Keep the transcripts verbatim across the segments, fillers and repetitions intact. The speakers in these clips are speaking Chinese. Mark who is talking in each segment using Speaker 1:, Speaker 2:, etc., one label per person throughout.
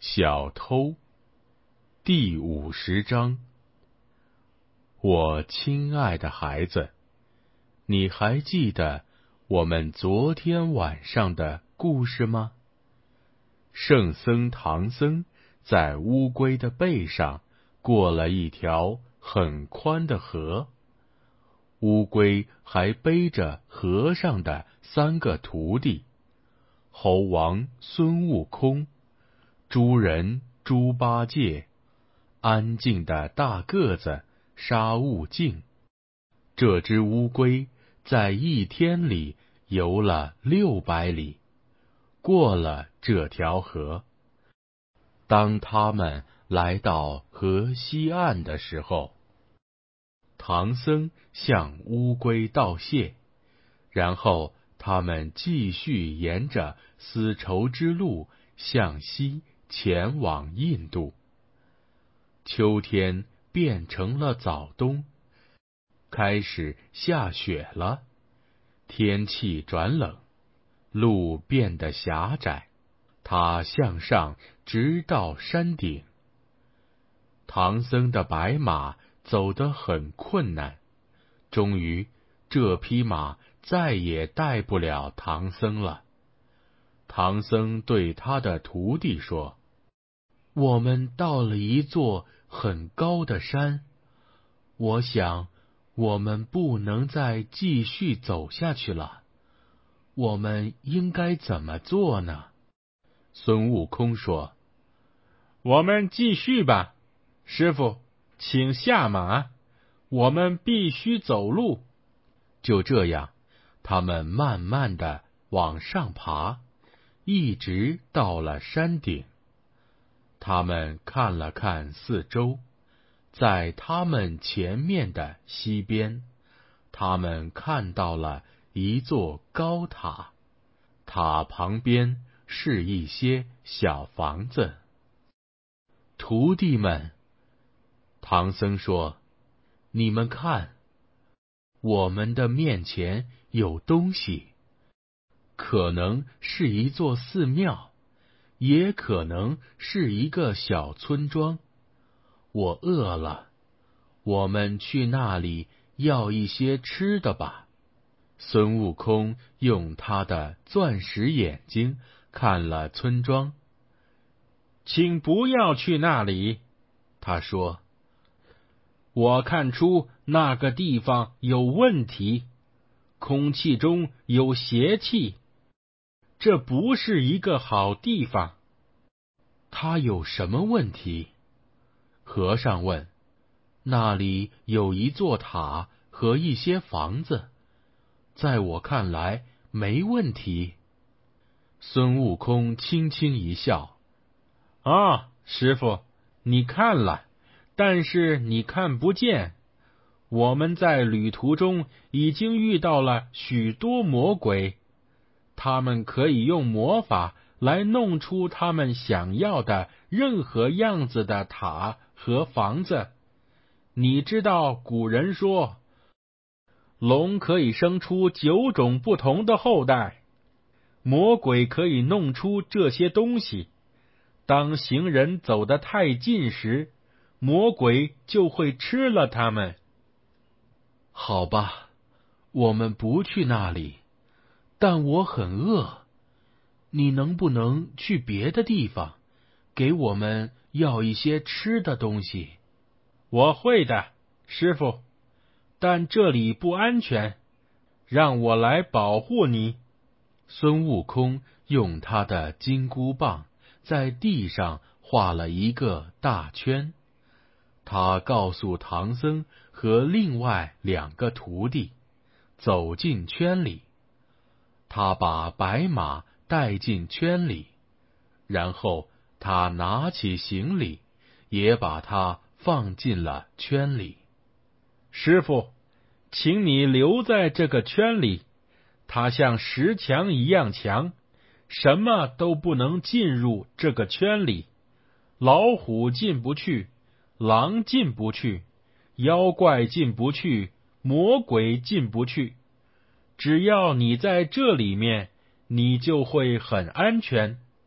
Speaker 1: 小偷第五十章。我亲爱的孩子，你还记得我们昨天晚上的故事吗？圣僧唐僧在乌龟的背上过了一条很宽的河，乌龟还背着和尚的三个徒弟：猴王孙悟空、猪人猪八戒、安静的大个子沙悟净。这只乌龟在一天里游了六百里，过了这条河。当他们来到河西岸的时候，唐僧向乌龟道谢，然后他们继续沿着丝绸之路向西前往印度。秋天变成了早冬，开始下雪了，天气转冷，路变得狭窄，它向上直到山顶。唐僧的白马走得很困难，终于这匹马再也带不了唐僧了。唐僧对他的徒弟说：我们到了一座很高的山，我想我们不能再继续走下去了，我们应该怎么做呢？孙悟空说：
Speaker 2: 我们继续吧，师傅，请下马，我们必须走路。
Speaker 1: 就这样，他们慢慢地往上爬，一直到了山顶。他们看了看四周，在他们前面的西边，他们看到了一座高塔，塔旁边是一些小房子。徒弟们，唐僧说，你们看，我们的面前有东西，可能是一座寺庙，也可能是一个小村庄。我饿了，我们去那里要一些吃的吧。孙悟空用他的钻石眼睛看了村庄。
Speaker 2: 请不要去那里，他说，我看出那个地方有问题，空气中有邪气，这不是一个好地方。
Speaker 1: 他有什么问题？和尚问。那里有一座塔和一些房子，在我看来没问题。孙悟空轻轻一笑。
Speaker 2: 啊，师傅，你看了，但是你看不见。我们在旅途中已经遇到了许多魔鬼，他们可以用魔法来弄出他们想要的任何样子的塔和房子。你知道古人说，龙可以生出九种不同的后代，魔鬼可以弄出这些东西。当行人走得太近时，魔鬼就会吃了他们。
Speaker 1: 好吧，我们不去那里，但我很饿。你能不能去别的地方，给我们要一些吃的东西？
Speaker 2: 我会的，师傅，但这里不安全，让我来保护你。
Speaker 1: 孙悟空用他的金箍棒在地上画了一个大圈，他告诉唐僧和另外两个徒弟走进圈里。他把白马带进圈里，然后他拿起行李，也把它放进了圈里。
Speaker 2: 师傅，请你留在这个圈里，它像石墙一样强，什么都不能进入这个圈里。老虎进不去，狼进不去，妖怪进不去，魔鬼进不去。只要你在这里面，你就会很安全。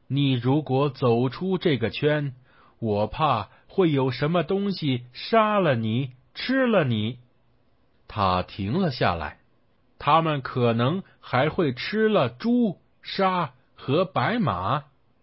Speaker 2: 你如果走出这个圈，我怕会有什么东西杀了你，吃了你。”
Speaker 1: 他停了下来。
Speaker 2: 他们可能还会吃了猪、沙和白马。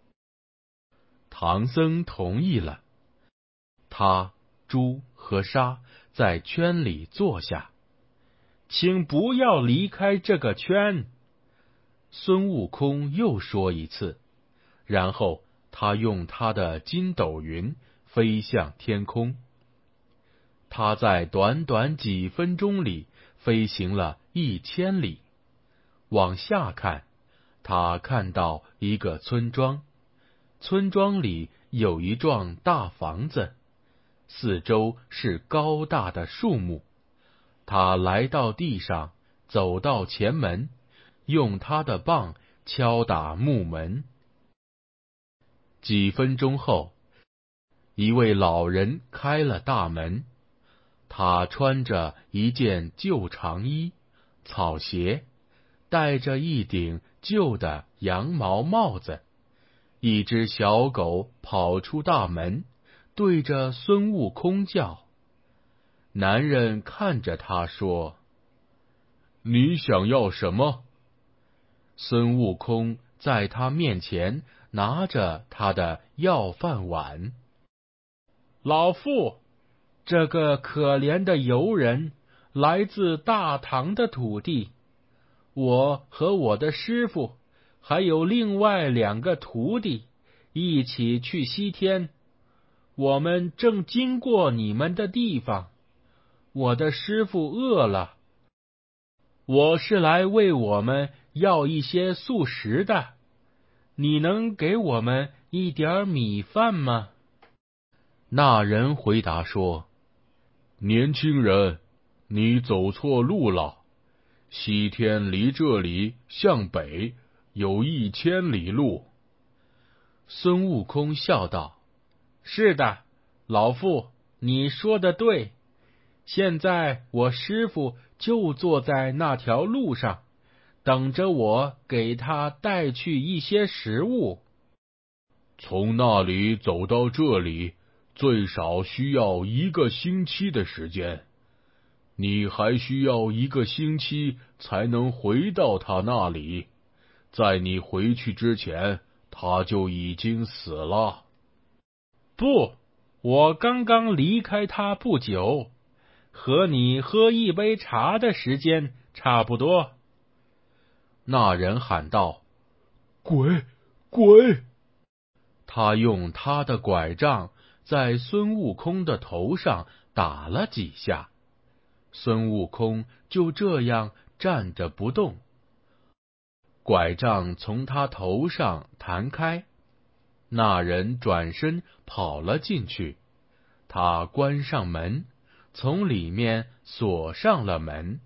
Speaker 1: 唐僧同意了。他、猪和沙在圈里坐下。
Speaker 2: 请不要离开这个圈。
Speaker 1: 孙悟空又说一次，然后他用他的筋斗云飞向天空。他在短短几分钟里飞行了一千里。往下看，他看到一个村庄，村庄里有一幢大房子，四周是高大的树木。他来到地上，走到前门，用他的棒敲打木门。几分钟后，一位老人开了大门。他穿着一件旧长衣、草鞋，戴着一顶旧的羊毛帽子。一只小狗跑出大门，对着孙悟空叫。男人看着他说：“你想要什么？”孙悟空在他面前拿着他的要饭碗。
Speaker 2: 老妇，这个可怜的游人来自大唐的土地，我和我的师傅还有另外两个徒弟一起去西天。我们正经过你们的地方，我的师傅饿了，我是来为我们要一些素食的，你能给我们一点米饭吗？
Speaker 1: 那人回答说：“年轻人，你走错路了。西天离这里向北有一千里路。”孙悟空笑道：“
Speaker 2: 是的，老妇，你说的对。现在我师傅就坐在那条路上，等着我给他带去一些食物。
Speaker 1: 从那里走到这里，最少需要一个星期的时间。你还需要一个星期才能回到他那里。在你回去之前，他就已经死了。”“
Speaker 2: 不，我刚刚离开他不久，和你喝一杯茶的时间差不多。”
Speaker 1: 那人喊道：“鬼，鬼！”他用他的拐杖在孙悟空的头上打了几下，孙悟空就这样站着不动。拐杖从他头上弹开，那人转身跑了进去。他关上门，从里面锁上了门。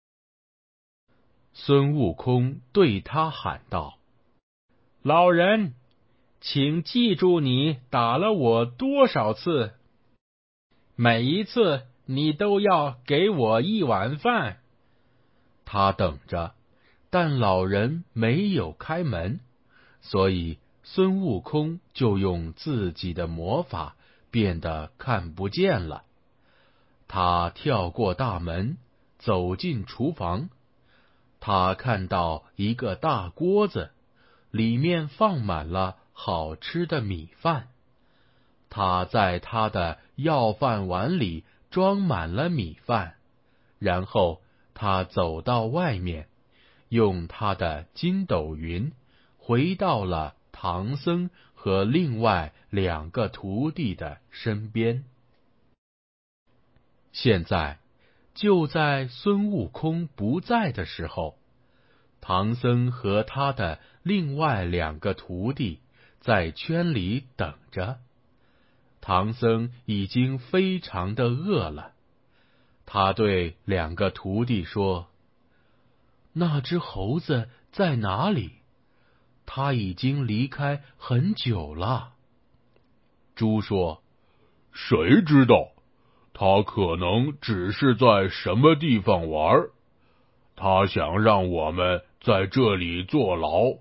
Speaker 1: 孙悟空对他喊道：“
Speaker 2: 老人，请记住你打了我多少次，每一次你都要给我一碗饭。”
Speaker 1: 他等着，但老人没有开门，所以孙悟空就用自己的魔法变得看不见了。他跳过大门，走进厨房。他看到一个大锅子，里面放满了好吃的米饭。他在他的要饭碗里装满了米饭，然后他走到外面，用他的筋斗云回到了唐僧和另外两个徒弟的身边。现在，就在孙悟空不在的时候，唐僧和他的另外两个徒弟在圈里等着。唐僧已经非常的饿了，他对两个徒弟说：“那只猴子在哪里？他已经离开很久了。”猪说：“谁知道？他可能只是在什么地方玩。他想让我们在这里坐牢，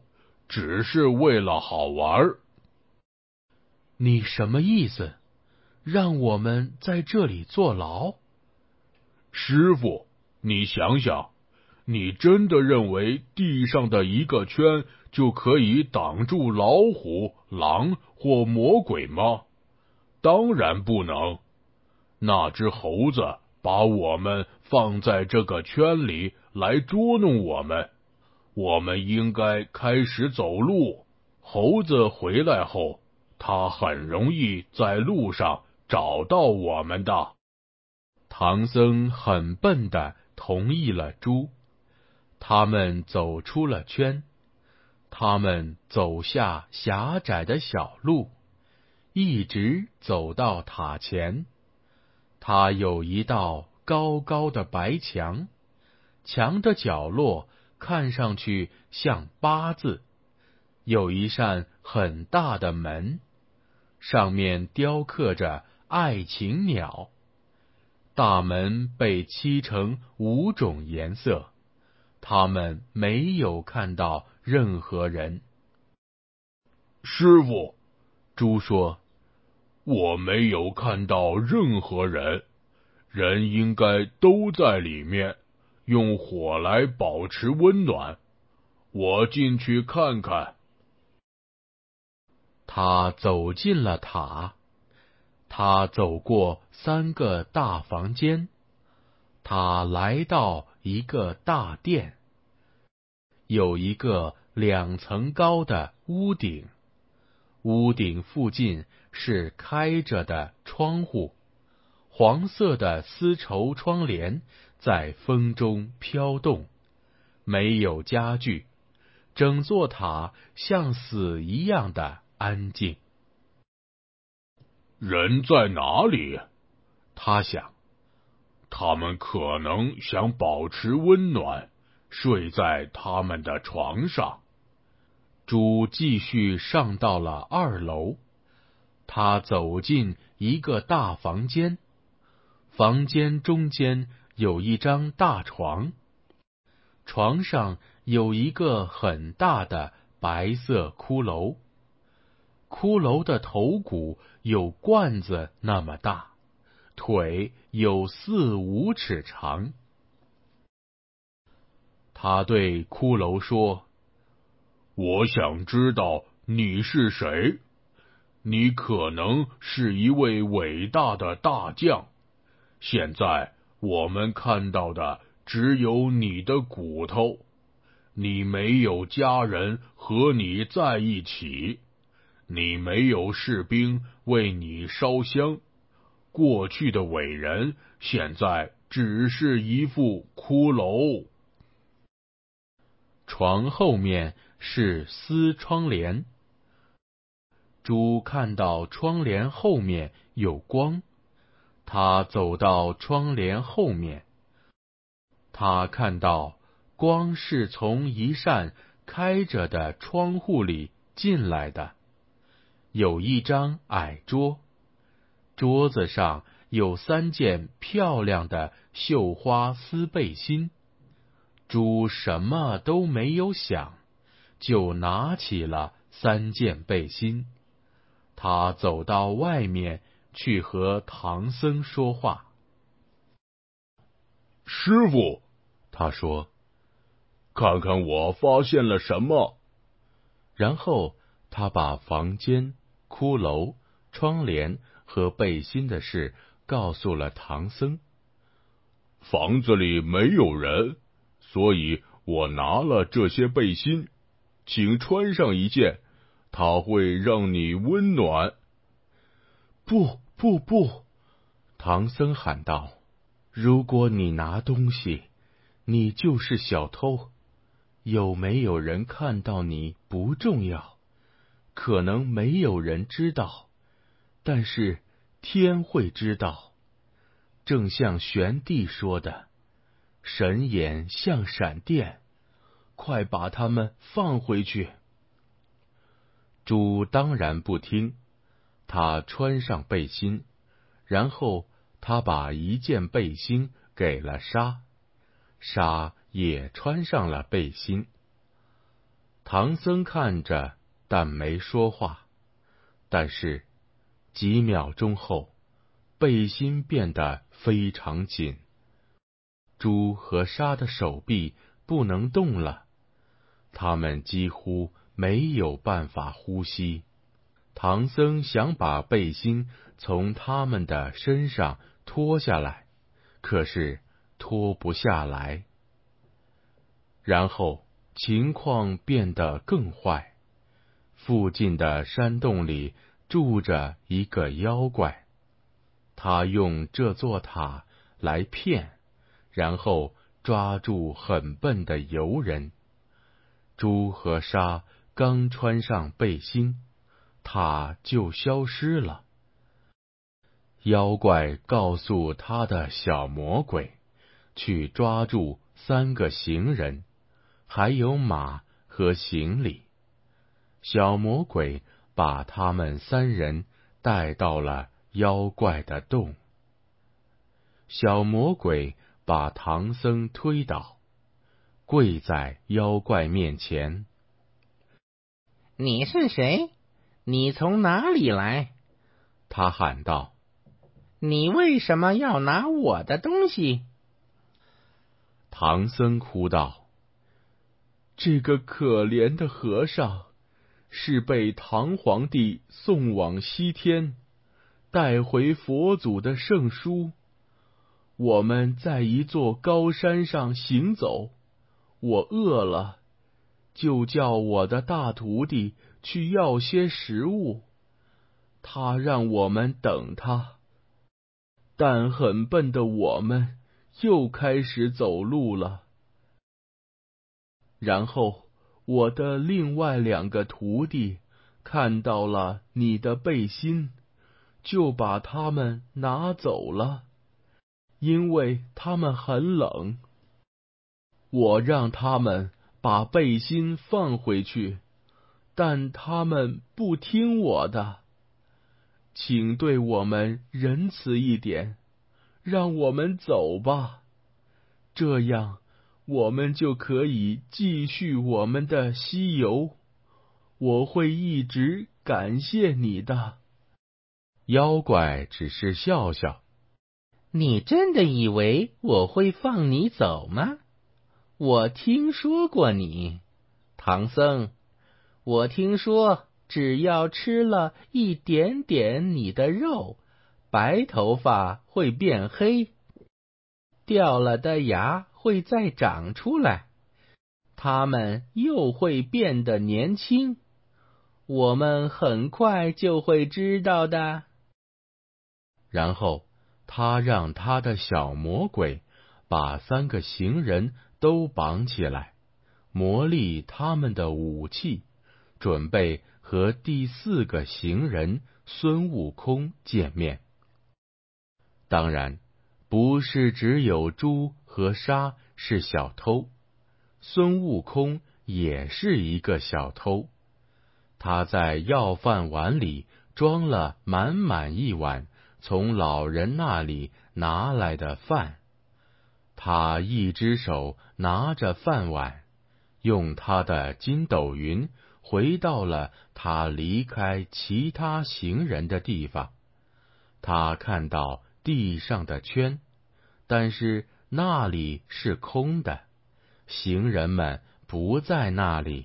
Speaker 1: 只是为了好玩。
Speaker 2: 你什么意思？让我们在这里坐牢？
Speaker 1: 师傅，你想想，你真的认为地上的一个圈就可以挡住老虎、狼或魔鬼吗？当然不能。那只猴子把我们放在这个圈里来捉弄我们，我们应该开始走路。猴子回来后，它很容易在路上找到我们的。
Speaker 2: 唐僧很笨地同意了猪。他们走出了圈，他们走下狭窄的小路，一直走到塔前。它有一道高高的白墙，墙的角落看上去像八字，有一扇很大的门，上面雕刻着爱情鸟。大门被漆成五种颜色，他们没有看到任何人。
Speaker 1: 师傅，猪说，我没有看到任何人，人应该都在里面，用火来保持温暖。我进去看看。
Speaker 2: 他走进了塔，他走过三个大房间，他来到一个大殿，有一个两层高的屋顶，屋顶附近是开着的窗户，黄色的丝绸窗帘在风中飘动，没有家具，整座塔像死一样的安静。
Speaker 1: 人在哪里？他想，他们可能想保持温暖，睡在他们的床上。
Speaker 2: 猪继续上到了二楼，他走进一个大房间，房间中间有一张大床，床上有一个很大的白色骷髅，骷髅的头骨有罐子那么大，腿有四五尺长。他对骷髅说，
Speaker 1: 我想知道你是谁。你可能是一位伟大的大将，现在我们看到的只有你的骨头，你没有家人和你在一起，你没有士兵为你烧香，过去的伟人现在只是一副骷髅。
Speaker 2: 床后面是丝窗帘，猪看到窗帘后面有光，他走到窗帘后面，他看到光是从一扇开着的窗户里进来的。有一张矮桌，桌子上有三件漂亮的绣花丝背心。猪什么都没有想，就拿起了三件背心。他走到外面去和唐僧说话。
Speaker 1: 师傅，他说，看看我发现了什么。
Speaker 2: 然后他把房间、骷髅、窗帘和背心的事告诉了唐僧。
Speaker 1: 房子里没有人，所以我拿了这些背心，请穿上一件，它会让你温暖。
Speaker 2: 不不不！唐僧喊道，如果你拿东西，你就是小偷。有没有人看到你不重要，可能没有人知道，但是天会知道。正像玄帝说的，神眼像闪电，快把他们放回去。猪当然不听，他穿上背心，然后他把一件背心给了沙，沙也穿上了背心。
Speaker 1: 唐僧看着，但没说话。但是几秒钟后，背心变得非常紧，猪和沙的手臂不能动了，他们几乎没有办法呼吸。唐僧想把背心从他们的身上脱下来，可是脱不下来。然后情况变得更坏，附近的山洞里住着一个妖怪，他用这座塔来骗，然后抓住很笨的游人。猪和沙刚穿上背心，塔就消失了。妖怪告诉他的小魔鬼，去抓住三个行人，还有马和行李。小魔鬼把他们三人带到了妖怪的洞。小魔鬼把唐僧推倒，跪在妖怪面前。
Speaker 3: 你是谁？你从哪里来？
Speaker 1: 他喊道。
Speaker 3: 你为什么要拿我的东西？
Speaker 1: 唐僧哭道：这个可怜的和尚是被唐皇帝送往西天，带回佛祖的圣书。我们在一座高山上行走，我饿了，就叫我的大徒弟去要些食物，他让我们等他。但很笨的我们又开始走路了。然后我的另外两个徒弟看到了你的背心，就把它们拿走了，因为它们很冷。我让他们把背心放回去，但他们不听我的。请对我们仁慈一点，让我们走吧，这样我们就可以继续我们的西游。我会一直感谢你的。妖怪只是笑笑。
Speaker 3: 你真的以为我会放你走吗？我听说过你，唐僧，我听说只要吃了一点点你的肉，白头发会变黑，掉了的牙会再长出来，它们又会变得年轻，我们很快就会知道的。
Speaker 1: 然后他让他的小魔鬼把三个行人都绑起来，磨砺他们的武器，准备和第四个行人孙悟空见面。当然，不是只有猪和沙是小偷，孙悟空也是一个小偷。他在要饭碗里装了满满一碗从老人那里拿来的饭。他一只手拿着饭碗，用他的筋斗云回到了他离开其他行人的地方。他看到地上的圈，但是那里是空的，行人们不在那里。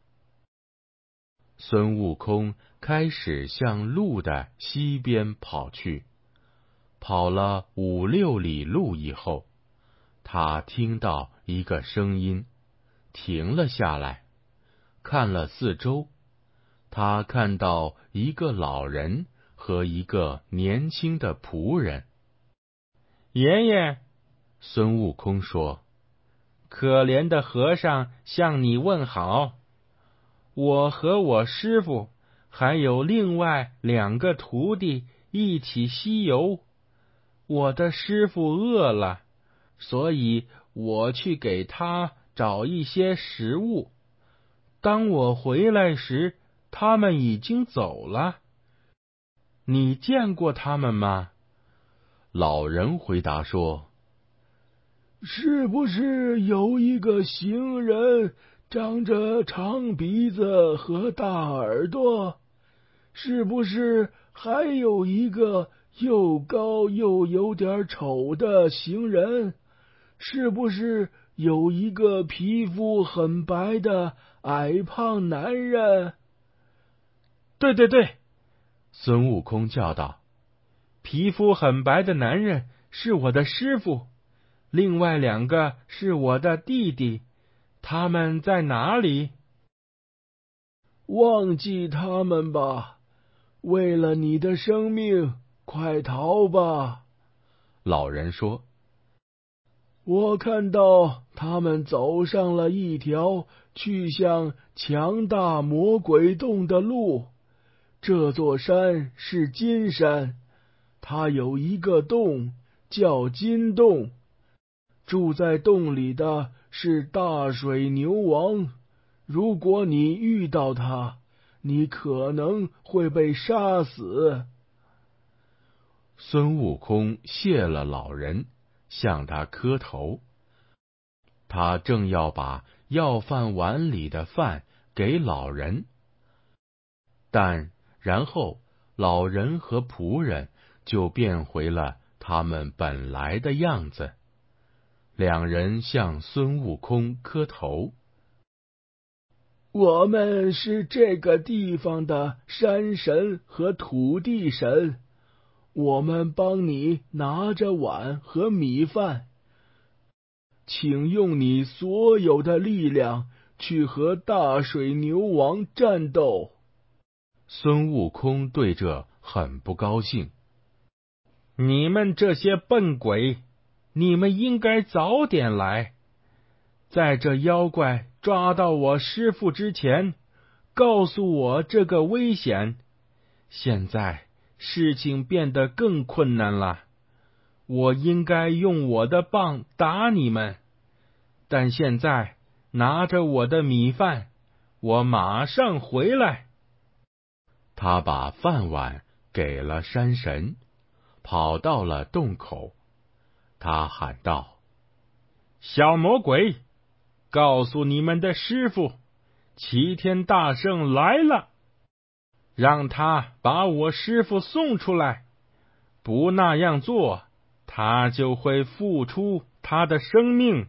Speaker 1: 孙悟空开始向路的西边跑去，跑了五六里路以后，他听到一个声音，停了下来，看了四周。他看到一个老人和一个年轻的仆人。
Speaker 2: 爷爷，
Speaker 1: 孙悟空说，
Speaker 2: 可怜的和尚向你问好。我和我师父还有另外两个徒弟一起西游。我的师父饿了，所以我去给他找一些食物。当我回来时，他们已经走了。你见过他们吗？
Speaker 1: 老人回答说，
Speaker 4: 是不是有一个行人长着长鼻子和大耳朵？是不是还有一个又高又有点丑的行人？是不是有一个皮肤很白的矮胖男人？
Speaker 2: 对对对，
Speaker 1: 孙悟空叫道：
Speaker 2: 皮肤很白的男人是我的师傅，另外两个是我的弟弟，他们在哪里？
Speaker 4: 忘记他们吧，为了你的生命，快逃吧！
Speaker 1: 老人说：
Speaker 4: 我看到他们走上了一条去向强大魔鬼洞的路。这座山是金山，它有一个洞叫金洞，住在洞里的是大水牛王。如果你遇到他，你可能会被杀死。
Speaker 1: 孙悟空谢了老人，向他磕头。他正要把要饭碗里的饭给老人，但然后老人和仆人就变回了他们本来的样子。两人向孙悟空磕头。
Speaker 4: 我们是这个地方的山神和土地神，我们帮你拿着碗和米饭，请用你所有的力量去和大水牛王战斗。
Speaker 1: 孙悟空对这很不高兴。
Speaker 2: 你们这些笨鬼，你们应该早点来，在这妖怪抓到我师父之前，告诉我这个危险。现在事情变得更困难了，我应该用我的棒打你们，但现在拿着我的米饭，我马上回来。
Speaker 1: 他把饭碗给了山神，跑到了洞口。他喊道：
Speaker 2: 小魔鬼，告诉你们的师傅，齐天大圣来了，让他把我师傅送出来，不那样做，他就会付出他的生命。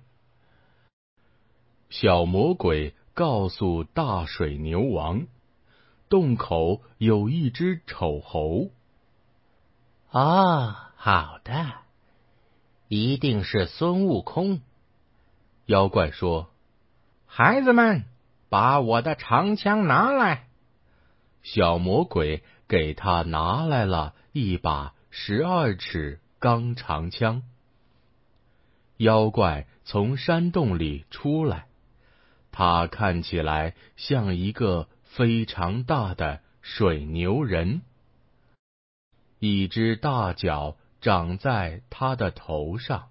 Speaker 1: 小魔鬼告诉大水牛王，洞口有一只丑猴。
Speaker 3: 哦，好的，一定是孙悟空。
Speaker 1: 妖怪说：
Speaker 3: 孩子们，把我的长枪拿来。
Speaker 1: 小魔鬼给他拿来了一把十二尺钢长枪。妖怪从山洞里出来，他看起来像一个非常大的水牛人，一只大角长在他的头上。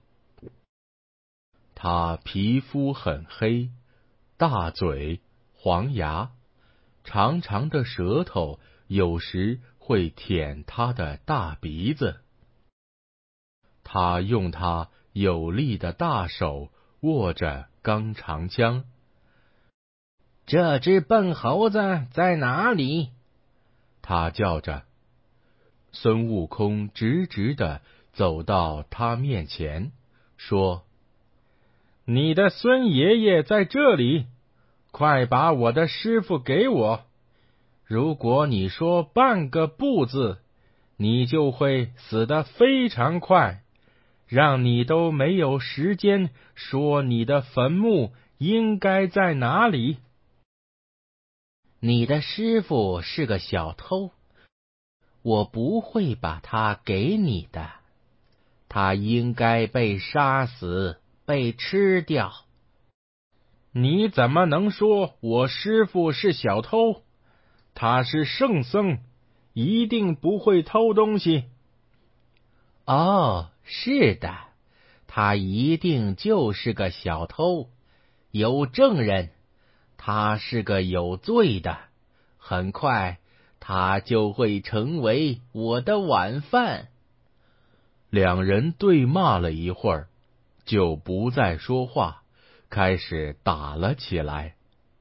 Speaker 1: 他皮肤很黑，大嘴，黄牙，长长的舌头有时会舔他的大鼻子。他用他有力的大手握着钢长枪。
Speaker 3: 这只笨猴子在哪里？
Speaker 1: 他叫着。孙悟空直直地走到他面前，说：
Speaker 2: 你的孙爷爷在这里，快把我的师傅给我。如果你说半个不字，你就会死得非常快，让你都没有时间说你的坟墓应该在哪里。
Speaker 3: 你的师傅是个小偷，我不会把他给你的，他应该被杀死，被吃掉。
Speaker 2: 你怎么能说我师父是小偷？他是圣僧，一定不会偷东西。
Speaker 3: 哦，是的，他一定就是个小偷，有证人，他是个有罪的，很快他就会成为我的晚饭。
Speaker 1: 两人对骂了一会儿，就不再说话，开始打了起来。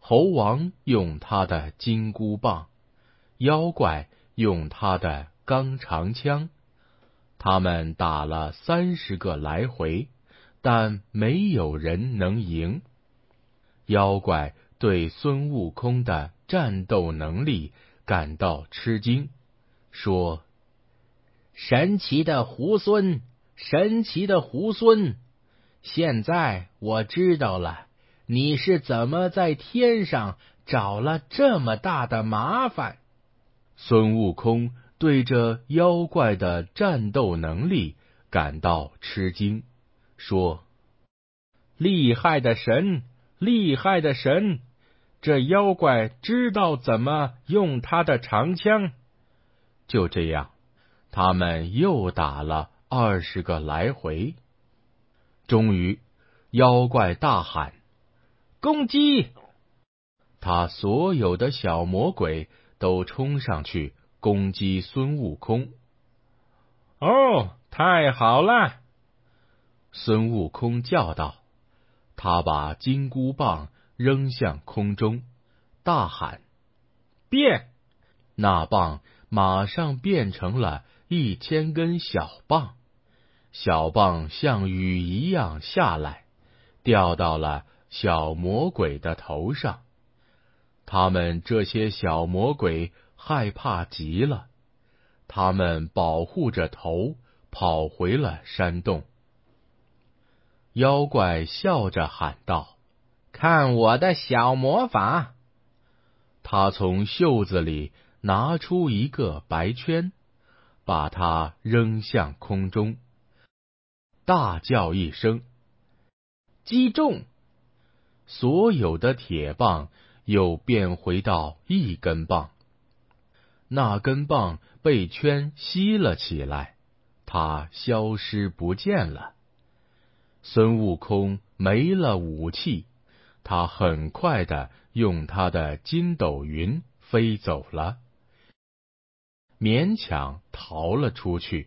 Speaker 1: 猴王用他的金箍棒，妖怪用他的钢长枪。他们打了三十个来回，但没有人能赢。妖怪对孙悟空的战斗能力感到吃惊，说：
Speaker 3: 神奇的猢狲，神奇的猢狲，现在我知道了，你是怎么在天上找了这么大的麻烦。
Speaker 1: 孙悟空对这妖怪的战斗能力感到吃惊，说：
Speaker 2: 厉害的神，厉害的神，这妖怪知道怎么用他的长枪。
Speaker 1: 就这样，他们又打了二十个来回。终于，妖怪大喊：
Speaker 2: 攻击！
Speaker 1: 他所有的小魔鬼都冲上去攻击孙悟空。
Speaker 2: 哦，太好了！
Speaker 1: 孙悟空叫道。他把金箍棒扔向空中，大喊：
Speaker 2: 变！
Speaker 1: 那棒马上变成了一千根小棒，小棒像雨一样下来，掉到了小魔鬼的头上。他们这些小魔鬼害怕极了，他们保护着头，跑回了山洞。妖怪笑着喊道：
Speaker 3: 看我的小魔法！
Speaker 1: 他从袖子里拿出一个白圈，把它扔向空中，大叫一声：击中！所有的铁棒又变回到一根棒，那根棒被圈吸了起来，它消失不见了。孙悟空没了武器，他很快的用他的筋斗云飞走了，勉强逃了出去。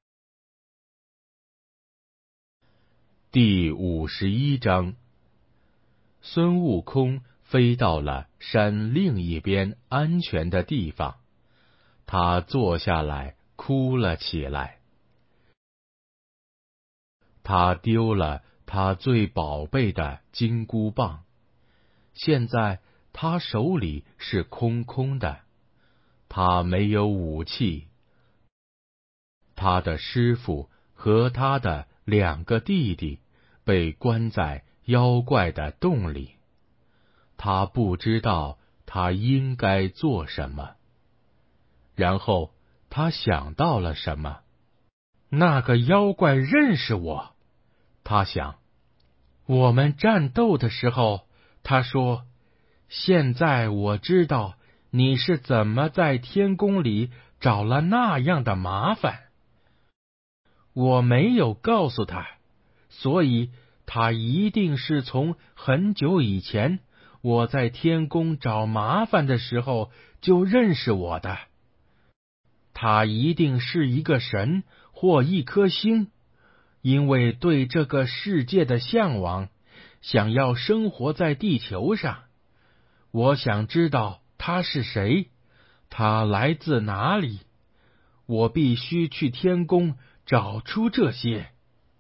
Speaker 1: 第五十一章，孙悟空飞到了山另一边安全的地方，他坐下来哭了起来。他丢了他最宝贝的金箍棒，现在他手里是空空的，他没有武器。他的师傅和他的两个弟弟被关在妖怪的洞里，他不知道他应该做什么。然后他想到了什么，
Speaker 2: 那个妖怪认识我。
Speaker 1: 他想，
Speaker 2: 我们战斗的时候，他说：现在我知道你是怎么在天宫里找了那样的麻烦。我没有告诉他，所以他一定是从很久以前我在天宫找麻烦的时候就认识我的。他一定是一个神或一颗星，因为对这个世界的向往，想要生活在地球上。我想知道他是谁，他来自哪里，我必须去天宫找出这些。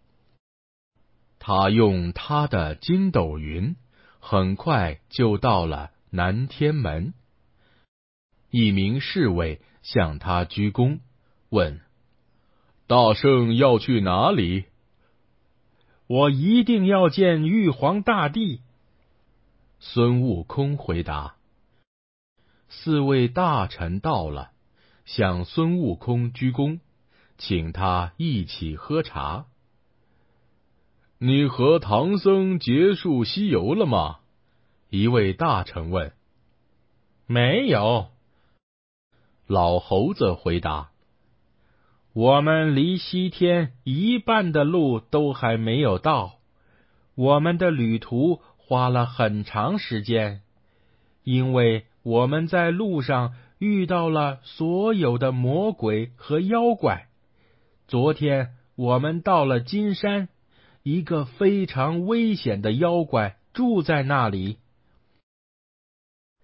Speaker 1: 他用他的筋斗云，很快就到了南天门。一名侍卫向他鞠躬，问：大圣要去哪里？
Speaker 2: 我一定要见玉皇大帝。
Speaker 1: 孙悟空回答。四位大臣到了，向孙悟空鞠躬，请他一起喝茶。你和唐僧结束西游了吗？一位大臣问。
Speaker 2: 没有。
Speaker 1: 老猴子回答。
Speaker 2: 我们离西天一半的路都还没有到，我们的旅途花了很长时间，因为我们在路上遇到了所有的魔鬼和妖怪。昨天我们到了金山，一个非常危险的妖怪住在那里。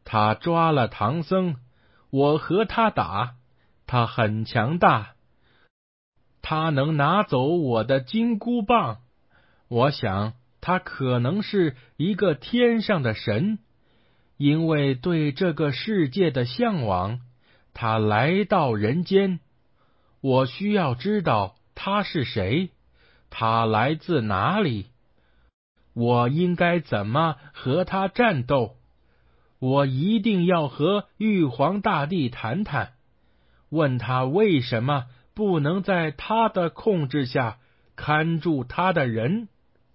Speaker 2: 他抓了唐僧，我和他打，他很强大，他能拿走我的金箍棒。我想他可能是一个天上的神，因为对这个世界的向往，他来到人间。我需要知道他是谁，他来自哪里，我应该怎么和他战斗。我一定要和玉皇大帝谈谈，问他为什么不能在他的控制下看住他的人。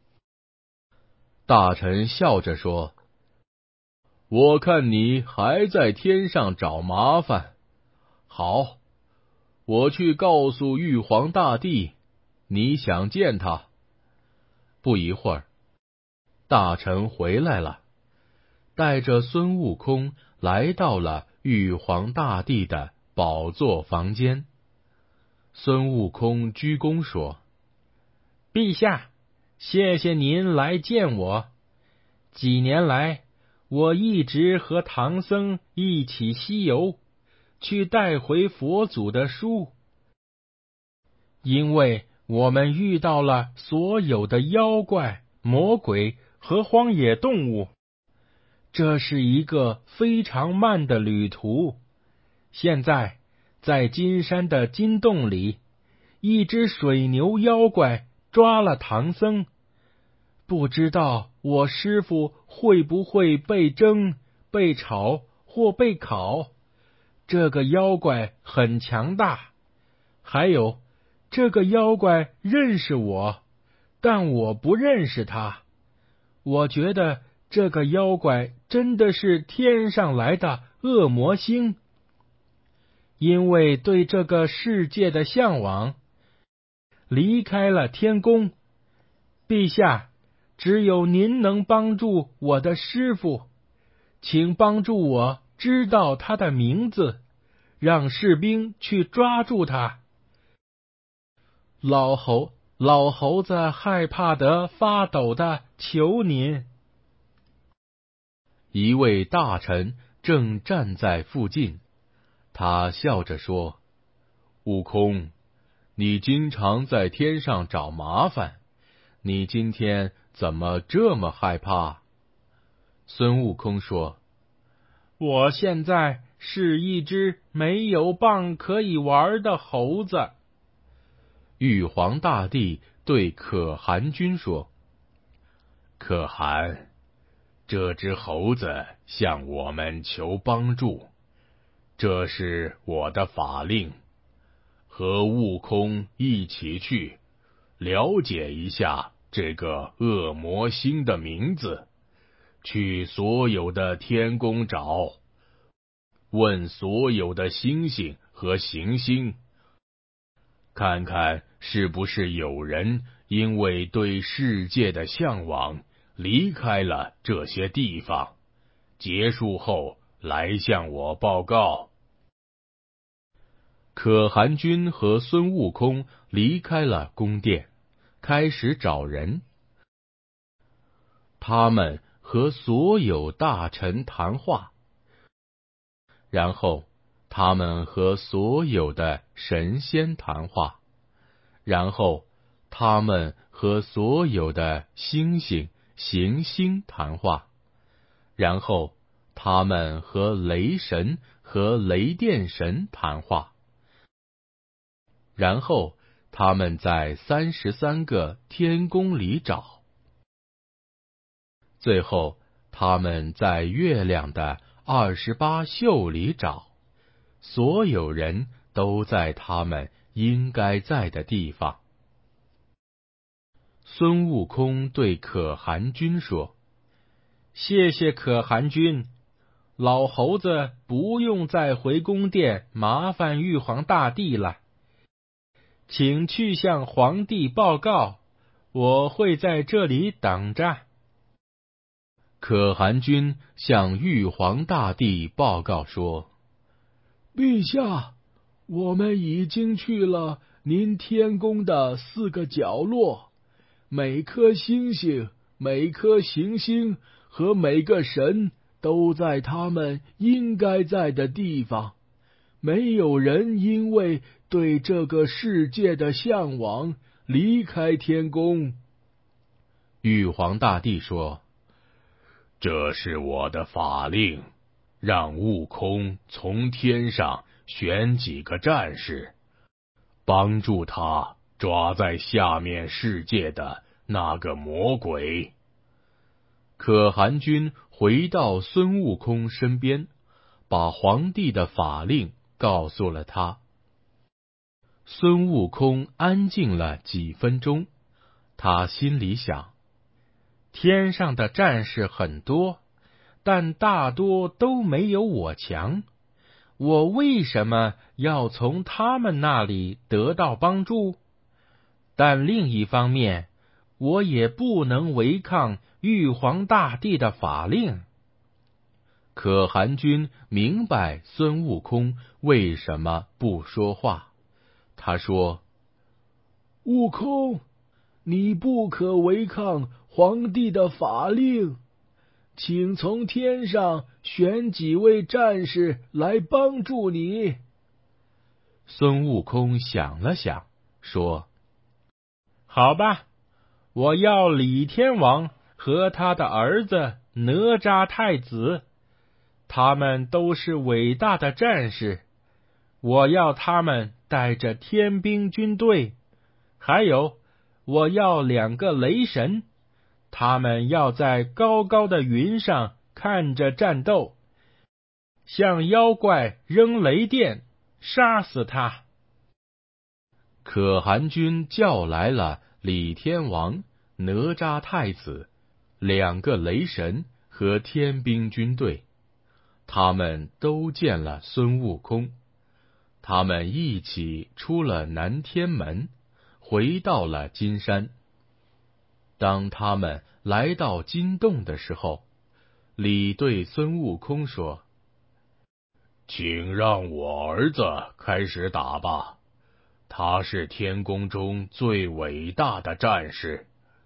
Speaker 1: 大臣笑着说：我看你还在天上找麻烦。好，我去告诉玉皇大帝，你想见他。不一会儿，大臣回来了，带着孙悟空来到了玉皇大帝的宝座房间。孙悟空鞠躬说：
Speaker 2: 陛下，谢谢您来见我。几年来，我一直和唐僧一起西游，去带回佛祖的书。因为我们遇到了所有的妖怪、魔鬼和荒野动物，这是一个非常慢的旅途。现在，在金山的金洞里，一只水牛妖怪抓了唐僧，不知道我师父会不会被蒸、被炒或被烤。这个妖怪很强大，还有这个妖怪认识我，但我不认识他。我觉得这个妖怪真的是天上来的恶魔星。因为对这个世界的向往，离开了天宫。陛下，只有您能帮助我的师父，请帮助我知道他的名字，让士兵去抓住他。老猴，老猴子害怕得发抖的求您。
Speaker 1: 一位大臣正站在附近，他笑着说：悟空，你经常在天上找麻烦，你今天怎么这么害怕？孙悟空说：
Speaker 2: 我现在是一只没有棒可以玩的猴子。
Speaker 1: 玉皇大帝对可汗君说：可汗，这只猴子向我们求帮助，这是我的法令，和悟空一起去了解一下这个恶魔星的名字，去所有的天宫找，问所有的星星和行星，看看是不是有人因为对世界的向往离开了这些地方，结束后来向我报告。可汗君和孙悟空离开了宫殿，开始找人。他们和所有大臣谈话，然后他们和所有的神仙谈话，然后他们和所有的星星、行星谈话，然后他们和雷神和雷电神谈话，然后他们在三十三个天宫里找，最后他们在月亮的二十八宿里找，所有人都在他们应该在的地方。孙悟空对可汗君说：
Speaker 2: 谢谢可汗君，老猴子不用再回宫殿麻烦玉皇大帝了，请去向皇帝报告，我会在这里等着。
Speaker 1: 可汗君向玉皇大帝报告说：
Speaker 4: 陛下，我们已经去了您天宫的四个角落，每颗星星、每颗行星和每个神都在他们应该在的地方，没有人因为对这个世界的向往离开天宫。
Speaker 1: 玉皇大帝说：这是我的法令，让悟空从天上选几个战士，帮助他抓在下面世界的那个魔鬼。可汗君回到孙悟空身边，把皇帝的法令告诉了他。孙悟空安静了几分钟，他心里想：
Speaker 2: 天上的战士很多，但大多都没有我强，我为什么要从他们那里得到帮助？但另一方面，我也不能违抗玉皇大帝的法令。
Speaker 1: 可汗君明白孙悟空为什么不说话，他说：
Speaker 4: 悟空，你不可违抗皇帝的法令，请从天上选几位战士来帮助你。
Speaker 1: 孙悟空想了想，说：
Speaker 2: 好吧，我要李天王和他的儿子哪吒太子，他们都是伟大的战士，我要他们带着天兵军队，还有我要两个雷神，他们要在高高的云上看着战斗，向妖怪扔雷电，杀死他。
Speaker 1: 可汗君叫来了李天王、哪吒太子、两个雷神和天兵军队，他们都见了孙悟空。他们一起出了南天门，回到了金山。当他们来到金洞的时候，李对孙悟空说：请让我儿子开始打吧，他是天宫中最伟大的战士。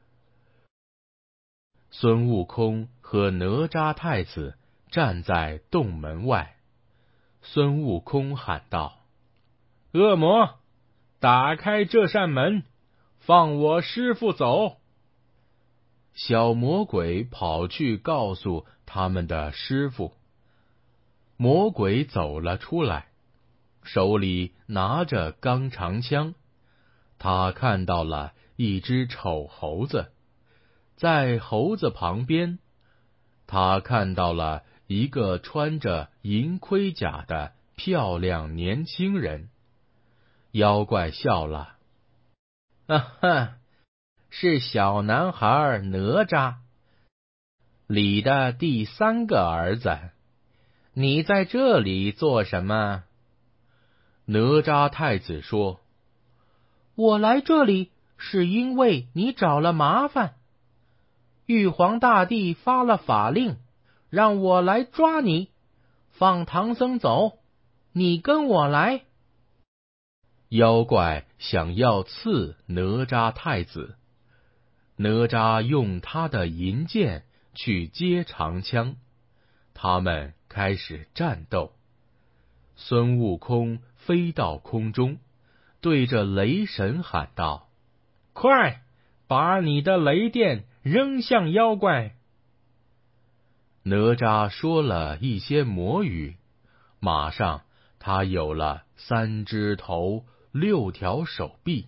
Speaker 1: 孙悟空和哪吒太子站在洞门外，孙悟空喊道：
Speaker 2: 恶魔，打开这扇门，放我师父走。
Speaker 1: 小魔鬼跑去告诉他们的师父。魔鬼走了出来，手里拿着钢长枪。他看到了一只丑猴子，在猴子旁边，他看到了一个穿着银盔甲的漂亮年轻人。妖怪笑了：
Speaker 3: 哈哈，是小男孩哪吒，李的第三个儿子。你在这里做什么？
Speaker 1: 哪吒太子说：
Speaker 3: 我来这里是因为你找了麻烦。玉皇大帝发了法令，让我来抓你，放唐僧走，你跟我来。
Speaker 1: 妖怪想要刺哪吒太子，哪吒用他的银剑去接长枪，他们开始战斗。孙悟空飞到空中，对着雷神喊道：
Speaker 2: 快，把你的雷电扔向妖怪。
Speaker 1: 哪吒说了一些魔语，马上他有了三只头六条手臂，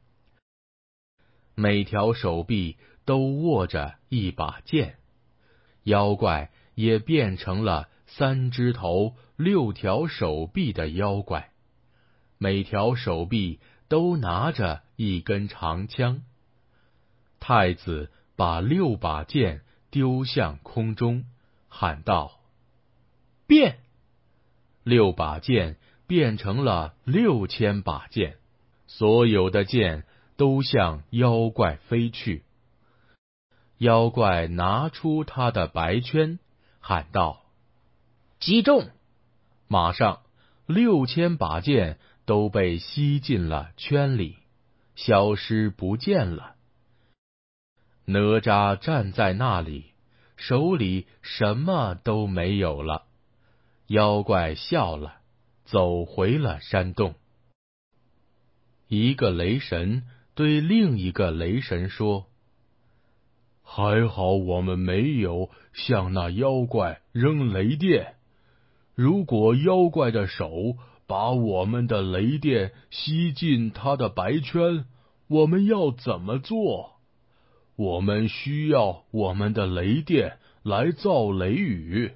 Speaker 1: 每条手臂都握着一把剑。妖怪也变成了三只头六条手臂的妖怪，每条手臂都拿着一根长枪。太子把六把剑丢向空中，喊道：变！六把剑变成了六千把剑，所有的剑都向妖怪飞去。妖怪拿出他的白圈，喊道：
Speaker 3: 击中！
Speaker 1: 马上六千把剑都被吸进了圈里，消失不见了。哪吒站在那里， 手里什么都没有了。妖怪笑了，走回了山洞。一个雷神对另一个雷神说：还好我们没有向那妖怪扔雷电，如果妖怪的手把我们的雷电吸进他的白圈，我们要怎么做？我们需要我们的雷电来造雷雨。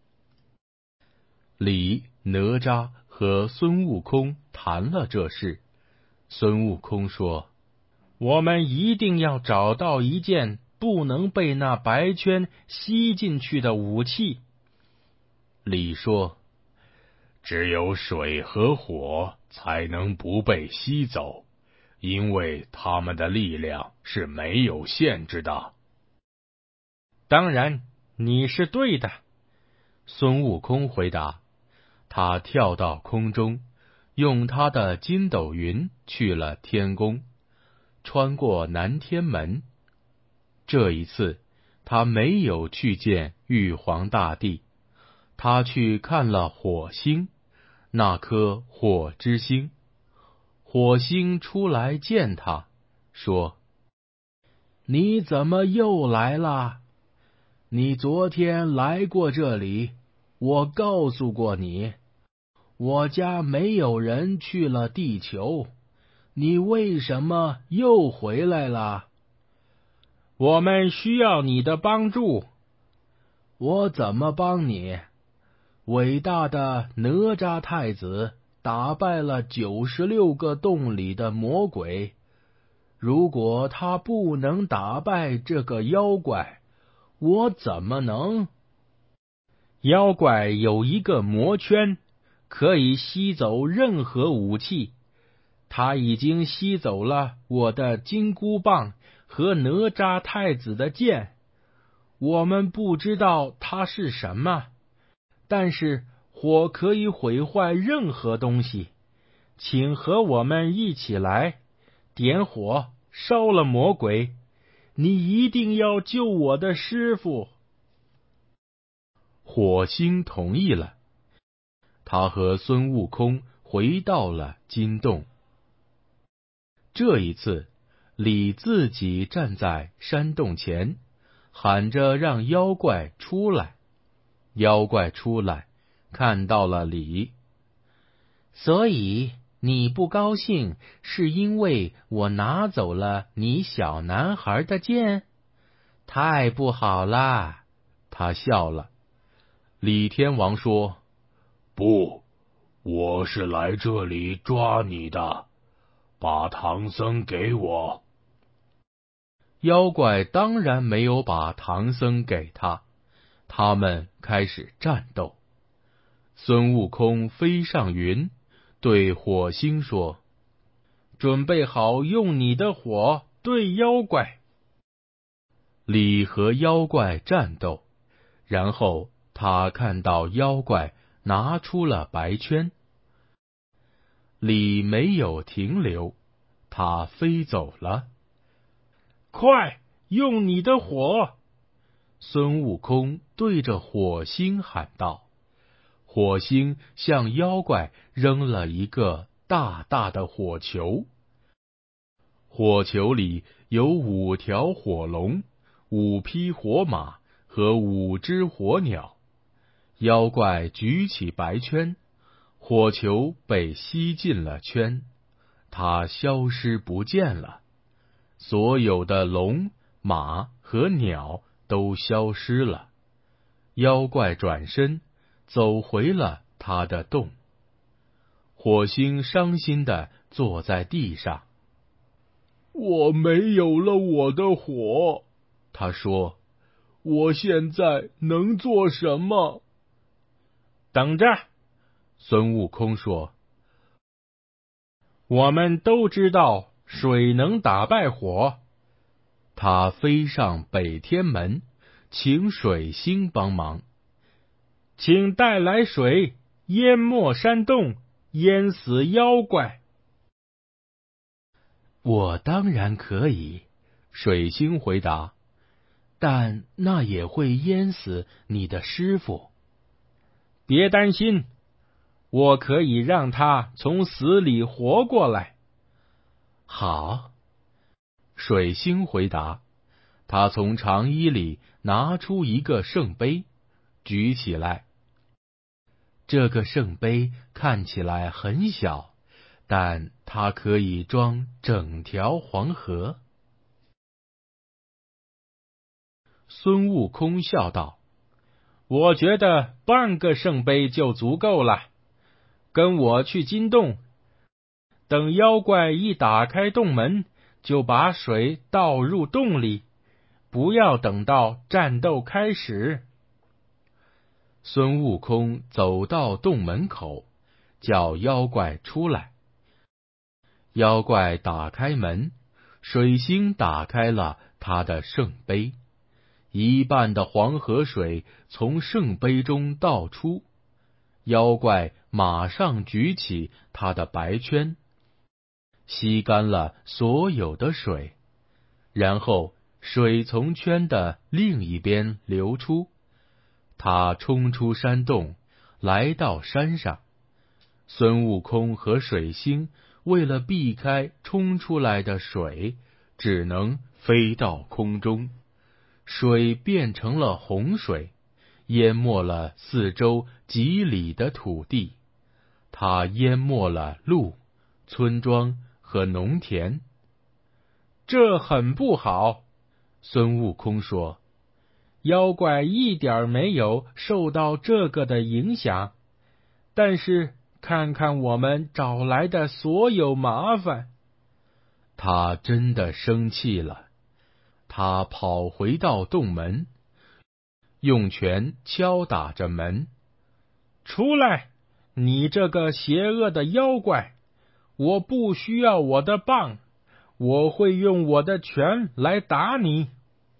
Speaker 1: 李、哪吒和孙悟空谈了这事。孙悟空说：
Speaker 2: 我们一定要找到一件不能被那白圈吸进去的武器。
Speaker 1: 李说：只有水和火才能不被吸走，因为它们的力量是没有限制的。
Speaker 2: 当然，你是对的。
Speaker 1: 孙悟空回答。他跳到空中，用他的筋斗云去了天宫，穿过南天门。这一次，他没有去见玉皇大帝，他去看了火星，那颗火之星。火星出来见他，说：你怎么又来了？你昨天来过这里，我告诉过你，我家没有人去了地球，你为什么又回来了？
Speaker 2: 我们需要你的帮助。
Speaker 1: 我怎么帮你？伟大的哪吒太子打败了九十六个洞里的魔鬼，如果他不能打败这个妖怪，我怎么能？
Speaker 2: 妖怪有一个魔圈，可以吸走任何武器。他已经吸走了我的金箍棒和哪吒太子的剑。我们不知道它是什么，但是火可以毁坏任何东西。请和我们一起来，点火烧了魔鬼。你一定要救我的师傅。
Speaker 1: 火星同意了，他和孙悟空回到了金洞。这一次，李自己站在山洞前，喊着让妖怪出来。妖怪出来，看到了李。
Speaker 3: 所以你不高兴，是因为我拿走了你小男孩的剑？太不好啦！
Speaker 1: 他笑了。李天王说：不，我是来这里抓你的，把唐僧给我。妖怪当然没有把唐僧给他，他们开始战斗。孙悟空飞上云，对火星说：
Speaker 2: 准备好用你的火对妖怪。
Speaker 1: 李和妖怪战斗，然后他看到妖怪拿出了白圈。李没有停留，他飞走了。
Speaker 2: 快，用你的火！
Speaker 1: 孙悟空对着火星喊道。火星向妖怪扔了一个大大的火球，火球里有五条火龙、五匹火马和五只火鸟。妖怪举起白圈，火球被吸进了圈，它消失不见了。所有的龙、马和鸟都消失了。妖怪转身走回了他的洞。火星伤心地坐在地上。我没有了我的火，他说，我现在能做什么？
Speaker 2: 等着，孙悟空说，我们都知道水能打败火。
Speaker 1: 他飞上北天门，请水星帮忙。
Speaker 2: 请带来水，淹没山洞，淹死妖怪。
Speaker 1: 我当然可以，水星回答。
Speaker 3: 但那也会淹死你的师傅。
Speaker 2: 别担心，我可以让他从死里活过来。
Speaker 1: 好，水星回答。他从长衣里拿出一个圣杯，举起来。这个圣杯看起来很小，但它可以装整条黄河。孙悟空笑道：
Speaker 2: 我觉得半个圣杯就足够了，跟我去金洞，等妖怪一打开洞门，就把水倒入洞里，不要等到战斗开始。
Speaker 1: 孙悟空走到洞门口，叫妖怪出来。妖怪打开门，水星打开了他的圣杯，一半的黄河水从圣杯中倒出。妖怪马上举起他的白圈，吸干了所有的水，然后水从圈的另一边流出。他冲出山洞，来到山上。孙悟空和水星为了避开冲出来的水，只能飞到空中。水变成了洪水，淹没了四周几里的土地。它淹没了路、村庄和农田。
Speaker 2: 这很不好，
Speaker 1: 孙悟空说。
Speaker 2: 妖怪一点没有受到这个的影响，但是看看我们找来的所有麻烦。
Speaker 1: 他真的生气了，他跑回到洞门，用拳敲打着门。
Speaker 2: 出来，你这个邪恶的妖怪！我不需要我的棒，我会用我的拳来打你。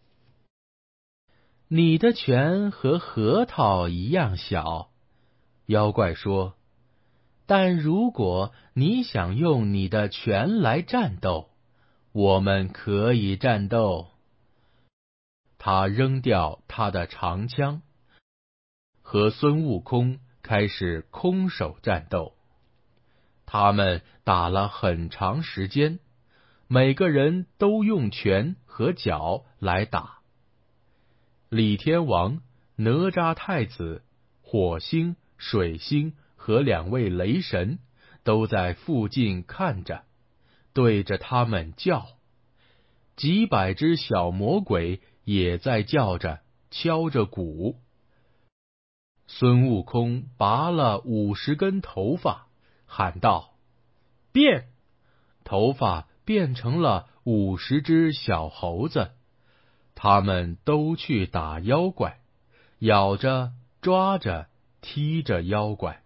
Speaker 3: 你的拳和核桃一样小，妖怪说。但如果你想用你的拳来战斗，我们可以战斗。
Speaker 1: 他扔掉他的长枪，和孙悟空开始空手战斗。他们打了很长时间，每个人都用拳和脚来打。李天王、哪吒太子、火星、水星和两位雷神都在附近看着，对着他们叫。几百只小魔鬼也在叫着，敲着鼓。孙悟空拔了五十根头发，喊道：
Speaker 2: 变！
Speaker 1: 头发变成了五十只小猴子。他们都去打妖怪，咬着、抓着、踢着妖怪。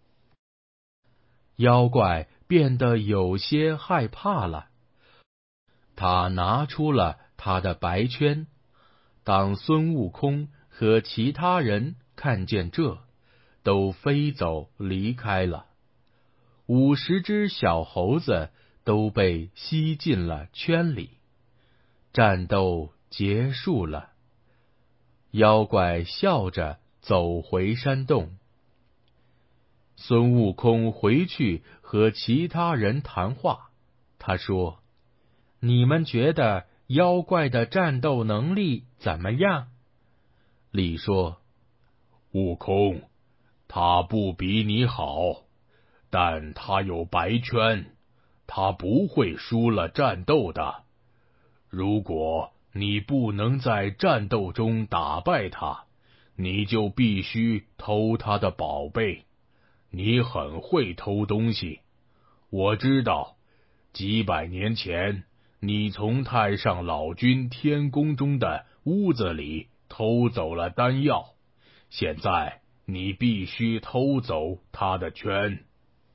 Speaker 1: 妖怪变得有些害怕了，他拿出了他的白圈。当孙悟空和其他人看见这，都飞走离开了。五十只小猴子都被吸进了圈里。战斗结束了，妖怪笑着走回山洞。孙悟空回去和其他人谈话，他说：
Speaker 2: 你们觉得妖怪的战斗能力怎么样？
Speaker 1: 李说：
Speaker 5: 悟空，他不比你好，但他有白圈，他不会输了战斗的。如果你不能在战斗中打败他，你就必须偷他的宝贝。你很会偷东西，我知道，几百年前你从太上老君天宫中的屋子里偷走了丹药，现在你必须偷走他的圈。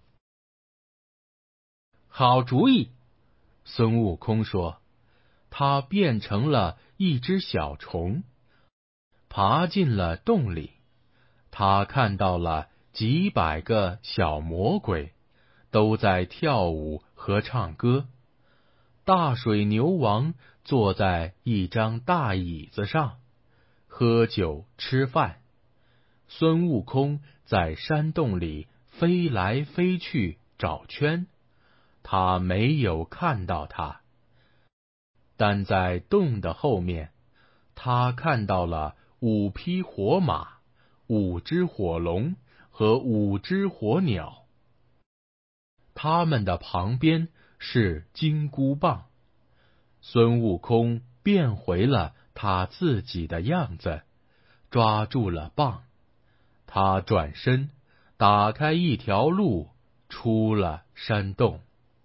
Speaker 2: 好主意，
Speaker 1: 孙悟空说。他变成了一只小虫，爬进了洞里。他看到了几百个小魔鬼，都在跳舞和唱歌。 大水牛王坐在一张大椅子上，喝酒吃饭。孙悟空在山洞里飞来飞去找圈，他没有看到他。但在洞的后面，他看到了五匹火马、五只火龙和五只火鸟。他们的旁边是金箍棒。孙悟空变回了他自己的样子，抓住了棒。他转身，打开一条路，出了山洞。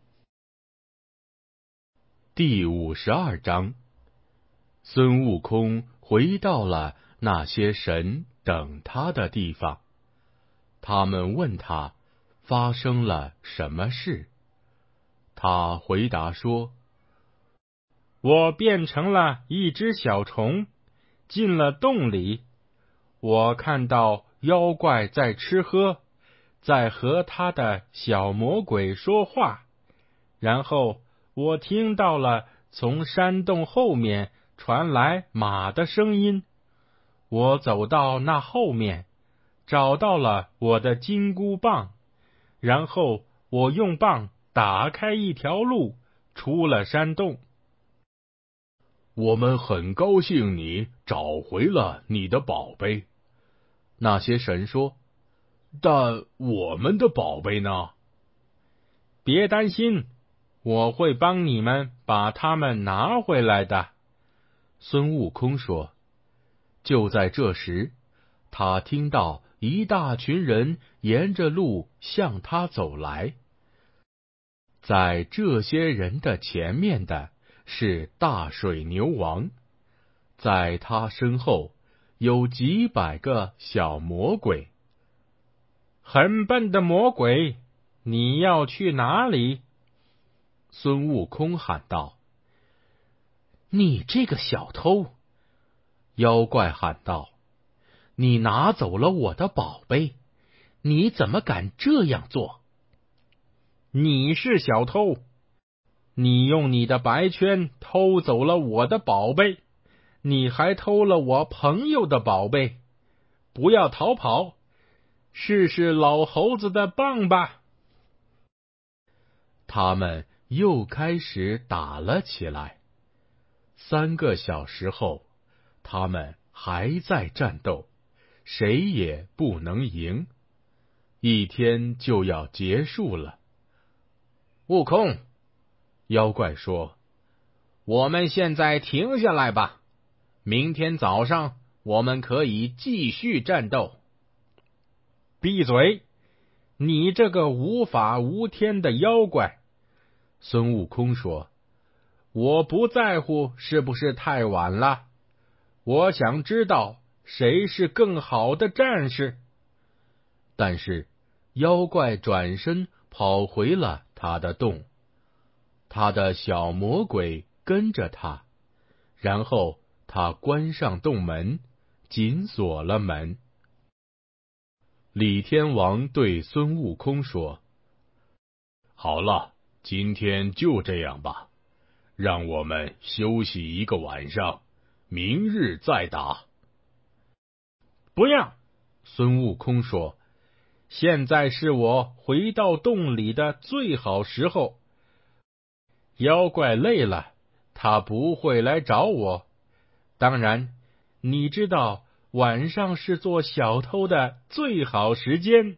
Speaker 1: 第五十二章，孙悟空回到了那些神等他的地方。他们问他发生了什么事。他回答说：
Speaker 2: 我变成了一只小虫，进了洞里。我看到妖怪在吃喝，在和他的小魔鬼说话。然后我听到了从山洞后面传来马的声音。我走到那后面，找到了我的金箍棒，然后我用棒打开一条路，出了山洞。
Speaker 5: 我们很高兴你找回了你的宝贝。
Speaker 1: 那些神说：
Speaker 5: 但我们的宝贝呢？
Speaker 2: 别担心，我会帮你们把它们拿回来的。
Speaker 1: 孙悟空说。就在这时，他听到一大群人沿着路向他走来。在这些人的前面的是大水牛王，在他身后有几百个小魔鬼。
Speaker 2: 很笨的魔鬼，你要去哪里？
Speaker 1: 孙悟空喊道。
Speaker 3: 你这个小偷！
Speaker 1: 妖怪喊道。
Speaker 3: 你拿走了我的宝贝，你怎么敢这样做？
Speaker 2: 你是小偷，你用你的白圈偷走了我的宝贝，你还偷了我朋友的宝贝。不要逃跑，试试老猴子的棒吧。
Speaker 1: 他们又开始打了起来。三个小时后，他们还在战斗，谁也不能赢。一天就要结束了。
Speaker 3: 悟空，
Speaker 1: 妖怪说，
Speaker 3: 我们现在停下来吧，明天早上我们可以继续战斗。
Speaker 2: 闭嘴！你这个无法无天的妖怪！
Speaker 1: 孙悟空说，
Speaker 2: 我不在乎是不是太晚了，我想知道谁是更好的战士。
Speaker 1: 但是妖怪转身跑回了他的洞，他的小魔鬼跟着他，然后他关上洞门，紧锁了门。李天王对孙悟空说，
Speaker 5: 好了，今天就这样吧，让我们休息一个晚上，明日再打。
Speaker 2: 不要！
Speaker 1: 孙悟空说，
Speaker 2: 现在是我回到洞里的最好时候。妖怪累了，他不会来找我。当然，你知道晚上是做小偷的最好时间。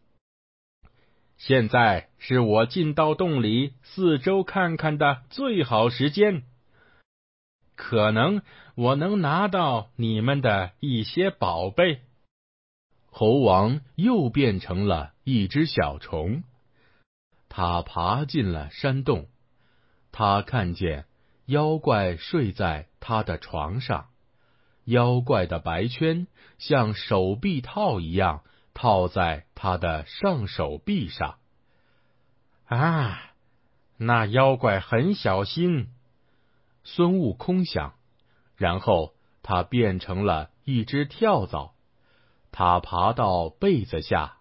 Speaker 2: 现在是我进到洞里四周看看的最好时间。可能我能拿到你们的一些宝贝。
Speaker 1: 猴王又变成了一只小虫，他爬进了山洞。他看见妖怪睡在他的床上，妖怪的白圈像手臂套一样套在他的上手臂上。
Speaker 2: 啊，那妖怪很小心。
Speaker 1: 孙悟空想，然后他变成了一只跳蚤，他爬到被子下，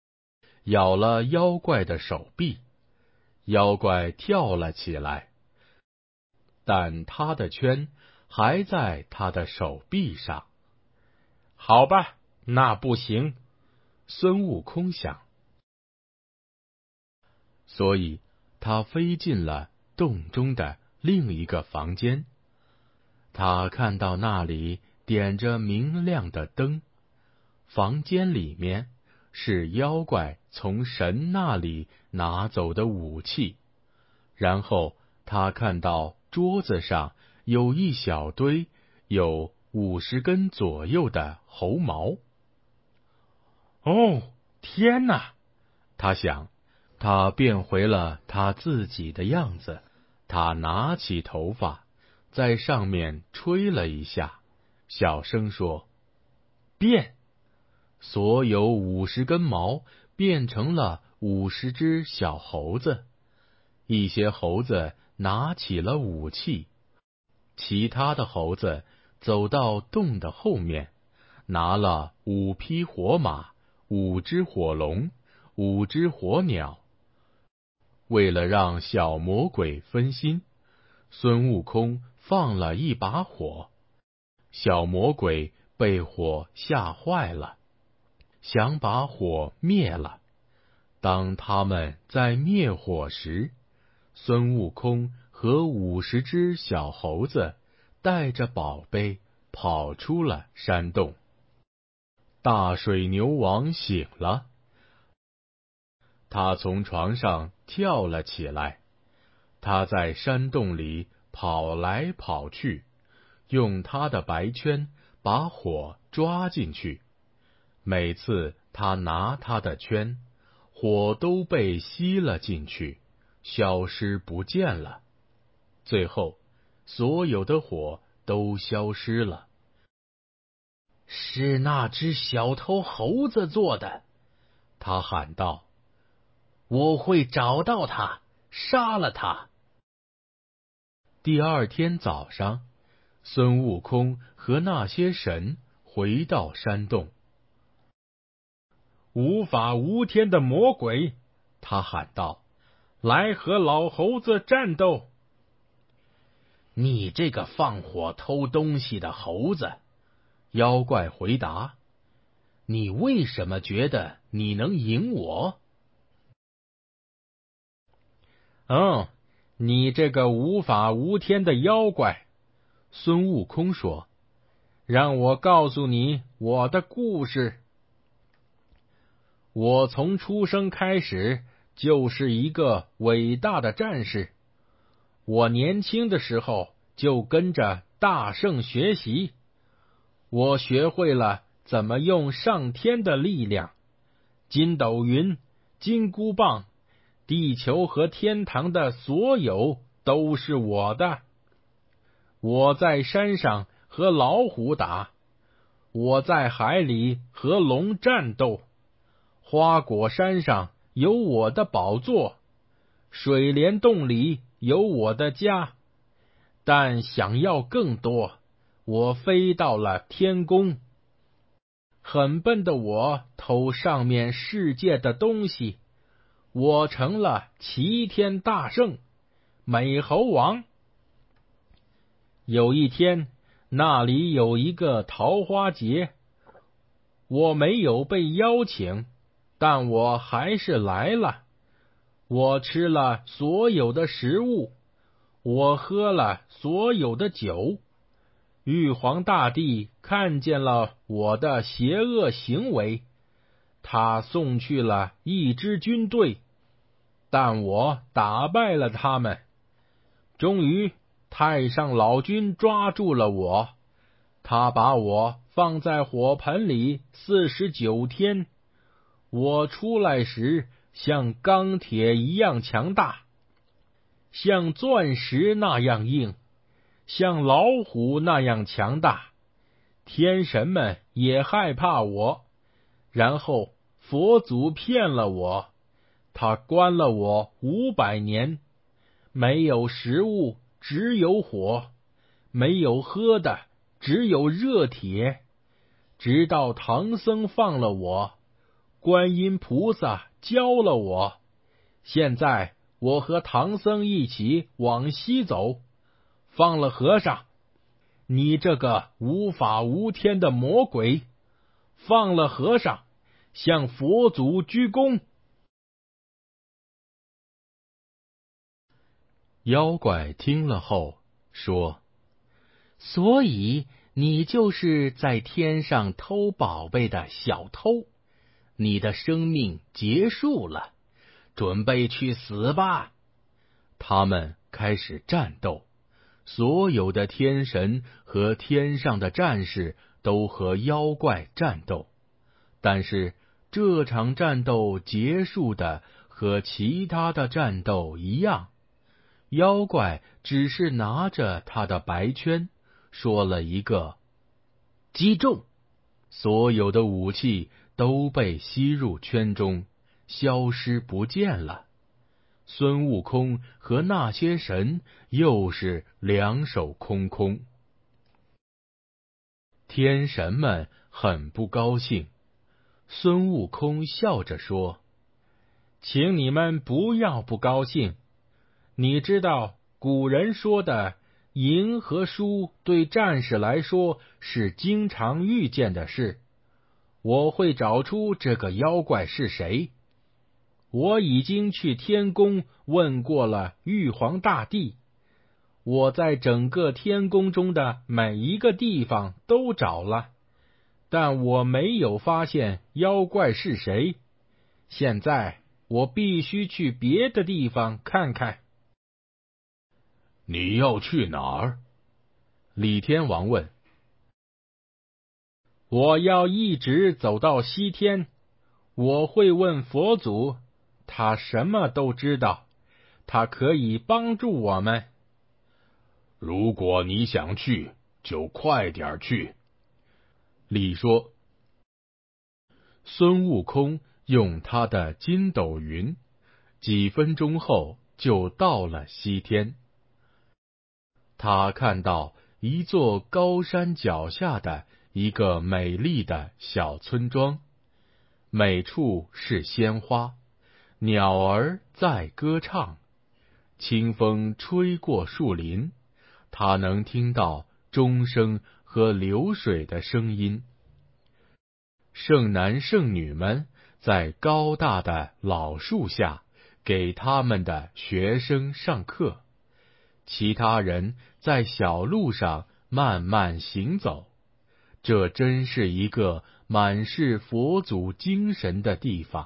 Speaker 1: 咬了妖怪的手臂，妖怪跳了起来， 但他的圈还在他的手臂上。
Speaker 2: 好吧，那不行，
Speaker 1: 孙悟空想。所以他飞进了洞中的另一个房间。他看到那里点着明亮的灯，房间里面是妖怪从神那里拿走的武器。然后他看到桌子上有一小堆有五十根左右的猴毛。
Speaker 2: 哦，天哪！
Speaker 1: 他想，他变回了他自己的样子。他拿起头发，在上面吹了一下，小声说：“变！”所有五十根毛变成了五十只小猴子。一些猴子拿起了武器，其他的猴子走到洞的后面，拿了五匹火马、五只火龙、五只火鸟。为了让小魔鬼分心，孙悟空放了一把火。小魔鬼被火吓坏了，想把火灭了。当他们在灭火时，孙悟空和五十只小猴子带着宝贝跑出了山洞。大水牛王醒了，他从床上跳了起来。他在山洞里跑来跑去，用他的白圈把火抓进去。每次他拿他的圈，火都被吸了进去，消失不见了。最后，所有的火都消失了。
Speaker 3: 是那只小偷猴子做的，
Speaker 1: 他喊道：“
Speaker 3: 我会找到他，杀了他。”
Speaker 1: 第二天早上，孙悟空和那些神回到山洞。
Speaker 2: 无法无天的魔鬼，
Speaker 1: 他喊道：“
Speaker 2: 来和老猴子战斗！”
Speaker 3: 你这个放火偷东西的猴子，
Speaker 1: 妖怪回答：“
Speaker 3: 你为什么觉得你能赢我？”
Speaker 2: 嗯，你这个无法无天的妖怪，
Speaker 1: 孙悟空说：“
Speaker 2: 让我告诉你我的故事。我从出生开始就是一个伟大的战士。我年轻的时候就跟着大圣学习，我学会了怎么用上天的力量，筋斗云、金箍棒，地球和天堂的所有都是我的。我在山上和老虎打，我在海里和龙战斗，花果山上有我的宝座，水帘洞里有我的家。但想要更多，我飞到了天宫。很笨的我偷上面世界的东西，我成了齐天大圣，美猴王。有一天，那里有一个桃花节，我没有被邀请，但我还是来了。我吃了所有的食物，我喝了所有的酒。玉皇大帝看见了我的邪恶行为，他送去了一支军队，但我打败了他们。终于，太上老君抓住了我，他把我放在火盆里四十九天。我出来时像钢铁一样强大，像钻石那样硬，像老虎那样强大。天神们也害怕我。然后佛祖骗了我，他关了我五百年，没有食物，只有火；没有喝的，只有热铁。直到唐僧放了我，观音菩萨教了我。现在我和唐僧一起往西走， 放了和尚！你这个无法无天的魔鬼！放了和尚，向佛祖鞠躬！”
Speaker 1: 妖怪听了后说：“
Speaker 3: 所以你就是在天上偷宝贝的小偷，你的生命结束了，准备去死吧！”
Speaker 1: 他们开始战斗，所有的天神和天上的战士都和妖怪战斗，但是这场战斗结束的和其他的战斗一样，妖怪只是拿着他的白圈，说了一个击中，所有的武器都被吸入圈中，消失不见了。孙悟空和那些神又是两手空空。天神们很不高兴，孙悟空笑着说：“
Speaker 2: 请你们不要不高兴。你知道古人说的赢和输对战士来说是经常遇见的事。我会找出这个妖怪是谁。我已经去天宫问过了玉皇大帝，我在整个天宫中的每一个地方都找了，但我没有发现妖怪是谁。现在我必须去别的地方看看。”“
Speaker 5: 你要去哪儿？”
Speaker 1: 李天王问。
Speaker 2: “我要一直走到西天，我会问佛祖，他什么都知道，他可以帮助我们。”“
Speaker 5: 如果你想去，就快点去。”
Speaker 1: 李说。孙悟空用他的筋斗云，几分钟后就到了西天。他看到一座高山脚下的一个美丽的小村庄，每处是鲜花，鸟儿在歌唱，清风吹过树林，他能听到钟声和流水的声音。圣男圣女们在高大的老树下给他们的学生上课，其他人在小路上慢慢行走。这真是一个满是佛祖精神的地方。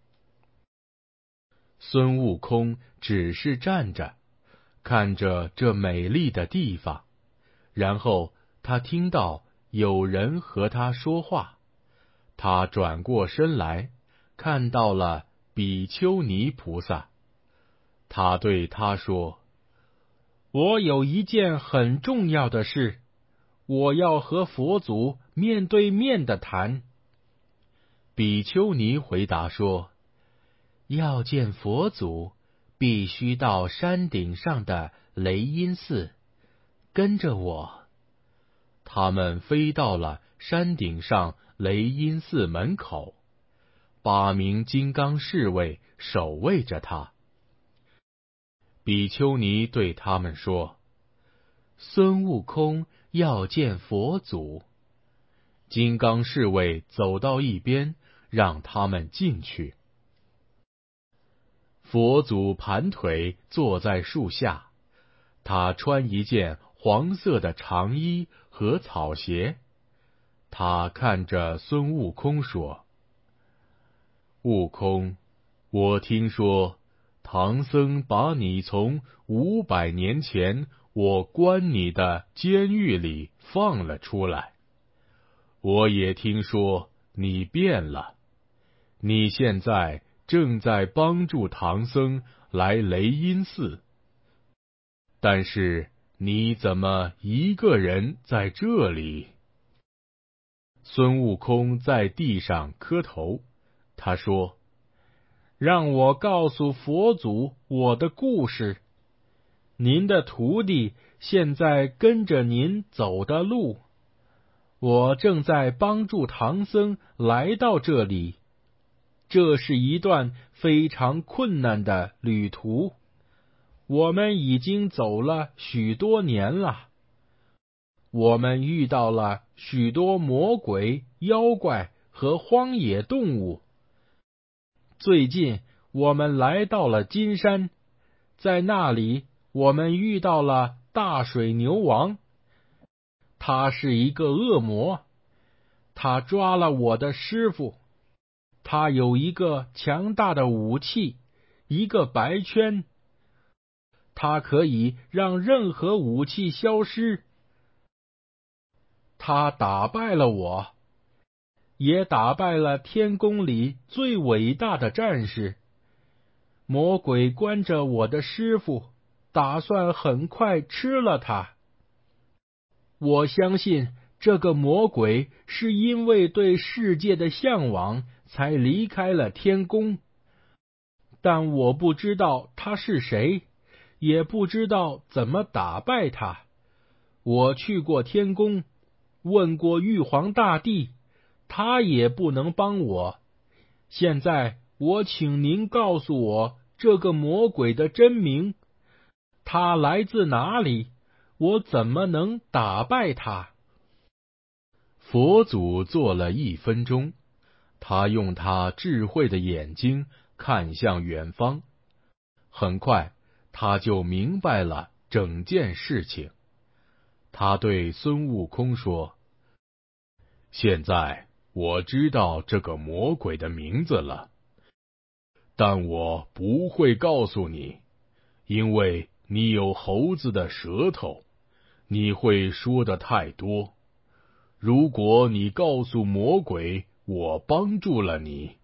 Speaker 1: 孙悟空只是站着，看着这美丽的地方，然后他听到有人和他说话。他转过身来，看到了比丘尼菩萨。他对他说：“
Speaker 2: 我有一件很重要的事，我要和佛祖面对面的谈。”
Speaker 1: 比丘尼回答说：“
Speaker 3: 要见佛祖，必须到山顶上的雷音寺，跟着我。”
Speaker 1: 他们飞到了山顶上雷音寺门口，八名金刚侍卫守卫着他。比丘尼对他们说：“
Speaker 3: 孙悟空要见佛祖。”
Speaker 1: 金刚侍卫走到一边，让他们进去。佛祖盘腿坐在树下，他穿一件黄色的长衣和草鞋。他看着孙悟空说：“悟空，我听说唐僧把你从五百年前我关你的监狱里放了出来。我也听说你变了，你现在正在帮助唐僧来雷音寺。但是你怎么一个人在这里？”孙悟空在地上磕头，他说：“
Speaker 2: 让我告诉佛祖我的故事。您的徒弟现在跟着您走的路，我正在帮助唐僧来到这里。这是一段非常困难的旅途， 我们已经走了许多年了，我们遇到了许多魔鬼、妖怪和荒野动物。最近我们来到了金山，在那里我们遇到了大水牛王，他是一个恶魔，他抓了我的师傅，他有一个强大的武器，一个白圈，他可以让任何武器消失。他打败了我，也打败了天宫里最伟大的战士。魔鬼关着我的师傅，打算很快吃了他。我相信这个魔鬼是因为对世界的向往才离开了天宫，但我不知道他是谁，也不知道怎么打败他。我去过天宫，问过玉皇大帝，他也不能帮我。现在我请您告诉我这个魔鬼的真名，他来自哪里？我怎么能打败他？
Speaker 1: 佛祖坐了一分钟，他用他智慧的眼睛看向远方，很快他就明白了整件事情。他对孙悟空说：“现在我知道这个魔鬼的名字了，但我不会告诉你，因为你有猴子的舌头，你会说的太多。如果你告诉魔鬼我帮助了你，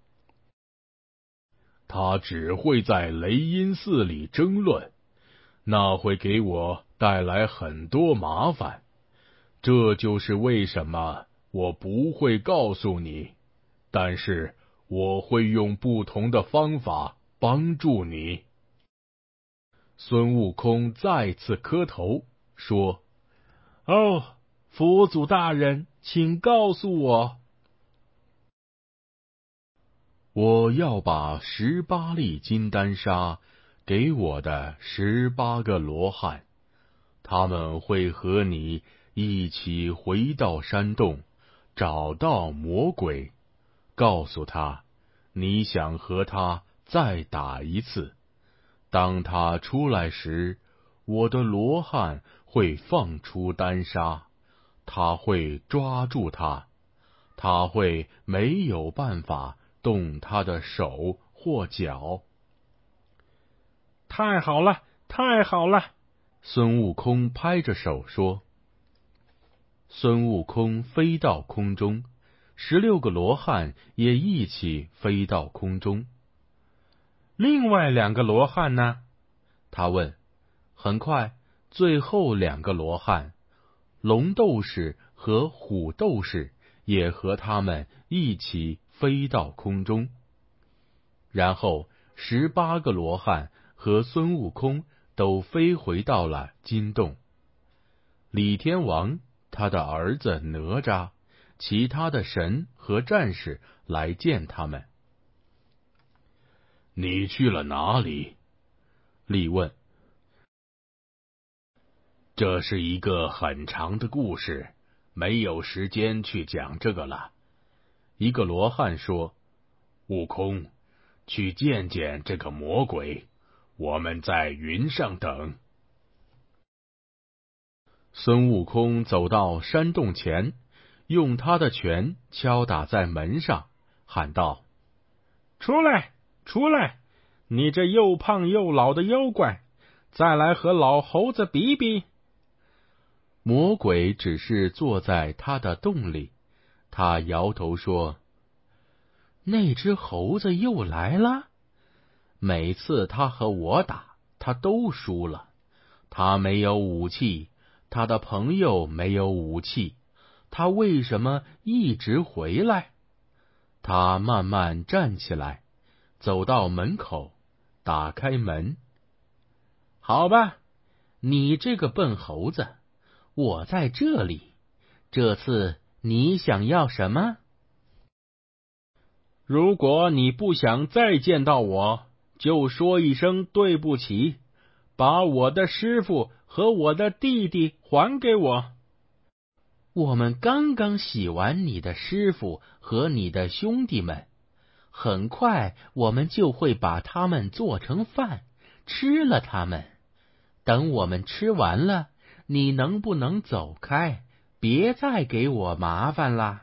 Speaker 1: 他只会在雷音寺里争论，那会给我带来很多麻烦。这就是为什么我不会告诉你，但是我会用不同的方法帮助你。”孙悟空再次磕头说：“
Speaker 2: 哦，佛祖大人，请告诉我。”
Speaker 1: 我要把十八粒金丹砂给我的十八个罗汉，他们会和你一起回到山洞，找到魔鬼，告诉他你想和他再打一次。当他出来时，我的罗汉会放出丹砂，他会抓住他，他会没有办法动他的手或脚。
Speaker 2: 太好了，太好了！
Speaker 1: 孙悟空拍着手说。孙悟空飞到空中，十六个罗汉也一起飞到空中。
Speaker 2: 另外两个罗汉呢？
Speaker 1: 他问。很快，最后两个罗汉，龙斗士和虎斗士，也和他们一起飞到空中。然后，十八个罗汉和孙悟空都飞回到了金洞。李天王、他的儿子哪吒、其他的神和战士来见他们。
Speaker 5: 你去了哪里？
Speaker 1: 李问。
Speaker 5: 这是一个很长的故事，没有时间去讲这个了。
Speaker 1: 一个罗汉说：“
Speaker 5: 悟空，去见见这个魔鬼，我们在云上等。”
Speaker 1: 孙悟空走到山洞前，用他的拳敲打在门上，喊道：“
Speaker 2: 出来，出来！你这又胖又老的妖怪，再来和老猴子比比！”
Speaker 1: 魔鬼只是坐在他的洞里，他摇头说：“那只猴子又来了。每次他和我打，他都输了。他没有武器，他的朋友没有武器，他为什么一直回来？”他慢慢站起来，走到门口，打开门。“好吧，你这个笨猴子，我在这里。这次你想要什么？”“
Speaker 2: 如果你不想再见到我，就说一声对不起， 把我的师傅和我的弟弟还给我。
Speaker 3: 我们刚刚洗完你的师傅和你的兄弟们，很快我们就会把他们做成饭，吃了他们。等我们吃完了，你能不能走开，别再给我麻烦啦？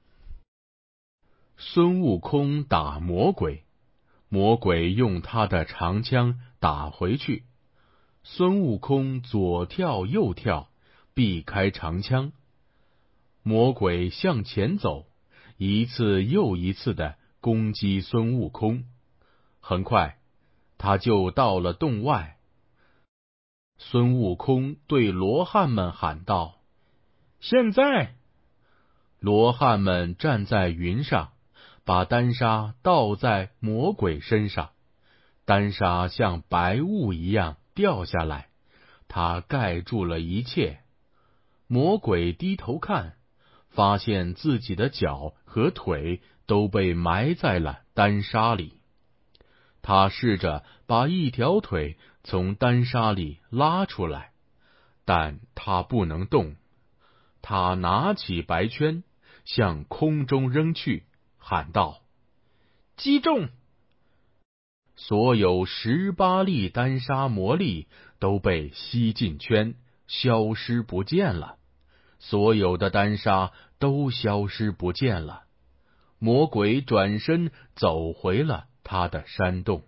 Speaker 1: 孙悟空打魔鬼，魔鬼用他的长枪打回去。孙悟空左跳右跳，避开长枪。魔鬼向前走，一次又一次的攻击孙悟空。很快，他就到了洞外。孙悟空对罗汉们喊道：“
Speaker 2: 现在！”
Speaker 1: 罗汉们站在云上，把丹砂倒在魔鬼身上，丹砂像白雾一样掉下来，它盖住了一切。魔鬼低头看，发现自己的脚和腿都被埋在了丹砂里。他试着把一条腿从丹砂里拉出来，但他不能动。他拿起白圈，向空中扔去，喊道：“击中！”所有十八粒丹砂魔力都被吸进圈，消失不见了。所有的丹砂都消失不见了。魔鬼转身走回了他的山洞。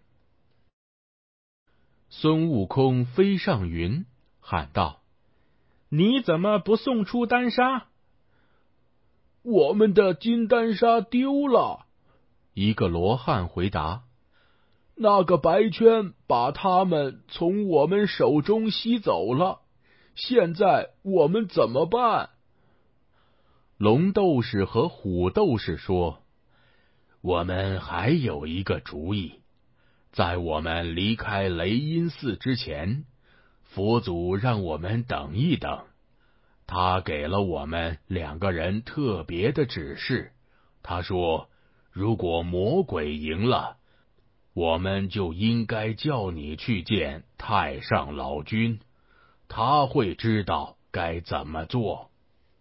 Speaker 1: 孙悟空飞上云，喊道：“
Speaker 2: 你怎么不送出丹砂？”
Speaker 4: 我们的金丹砂丢了。
Speaker 1: 一个罗汉回答：“
Speaker 4: 那个白圈把它们从我们手中吸走了，现在我们怎么办？”
Speaker 1: 龙斗士和虎斗士说：“
Speaker 5: 我们还有一个主意，在我们离开雷音寺之前，佛祖让我们等一等。他给了我们两个人特别的指示。他说，如果魔鬼赢了，我们就应该叫你去见太上老君，他会知道该怎么做。”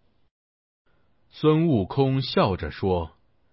Speaker 1: 孙悟空笑着说：“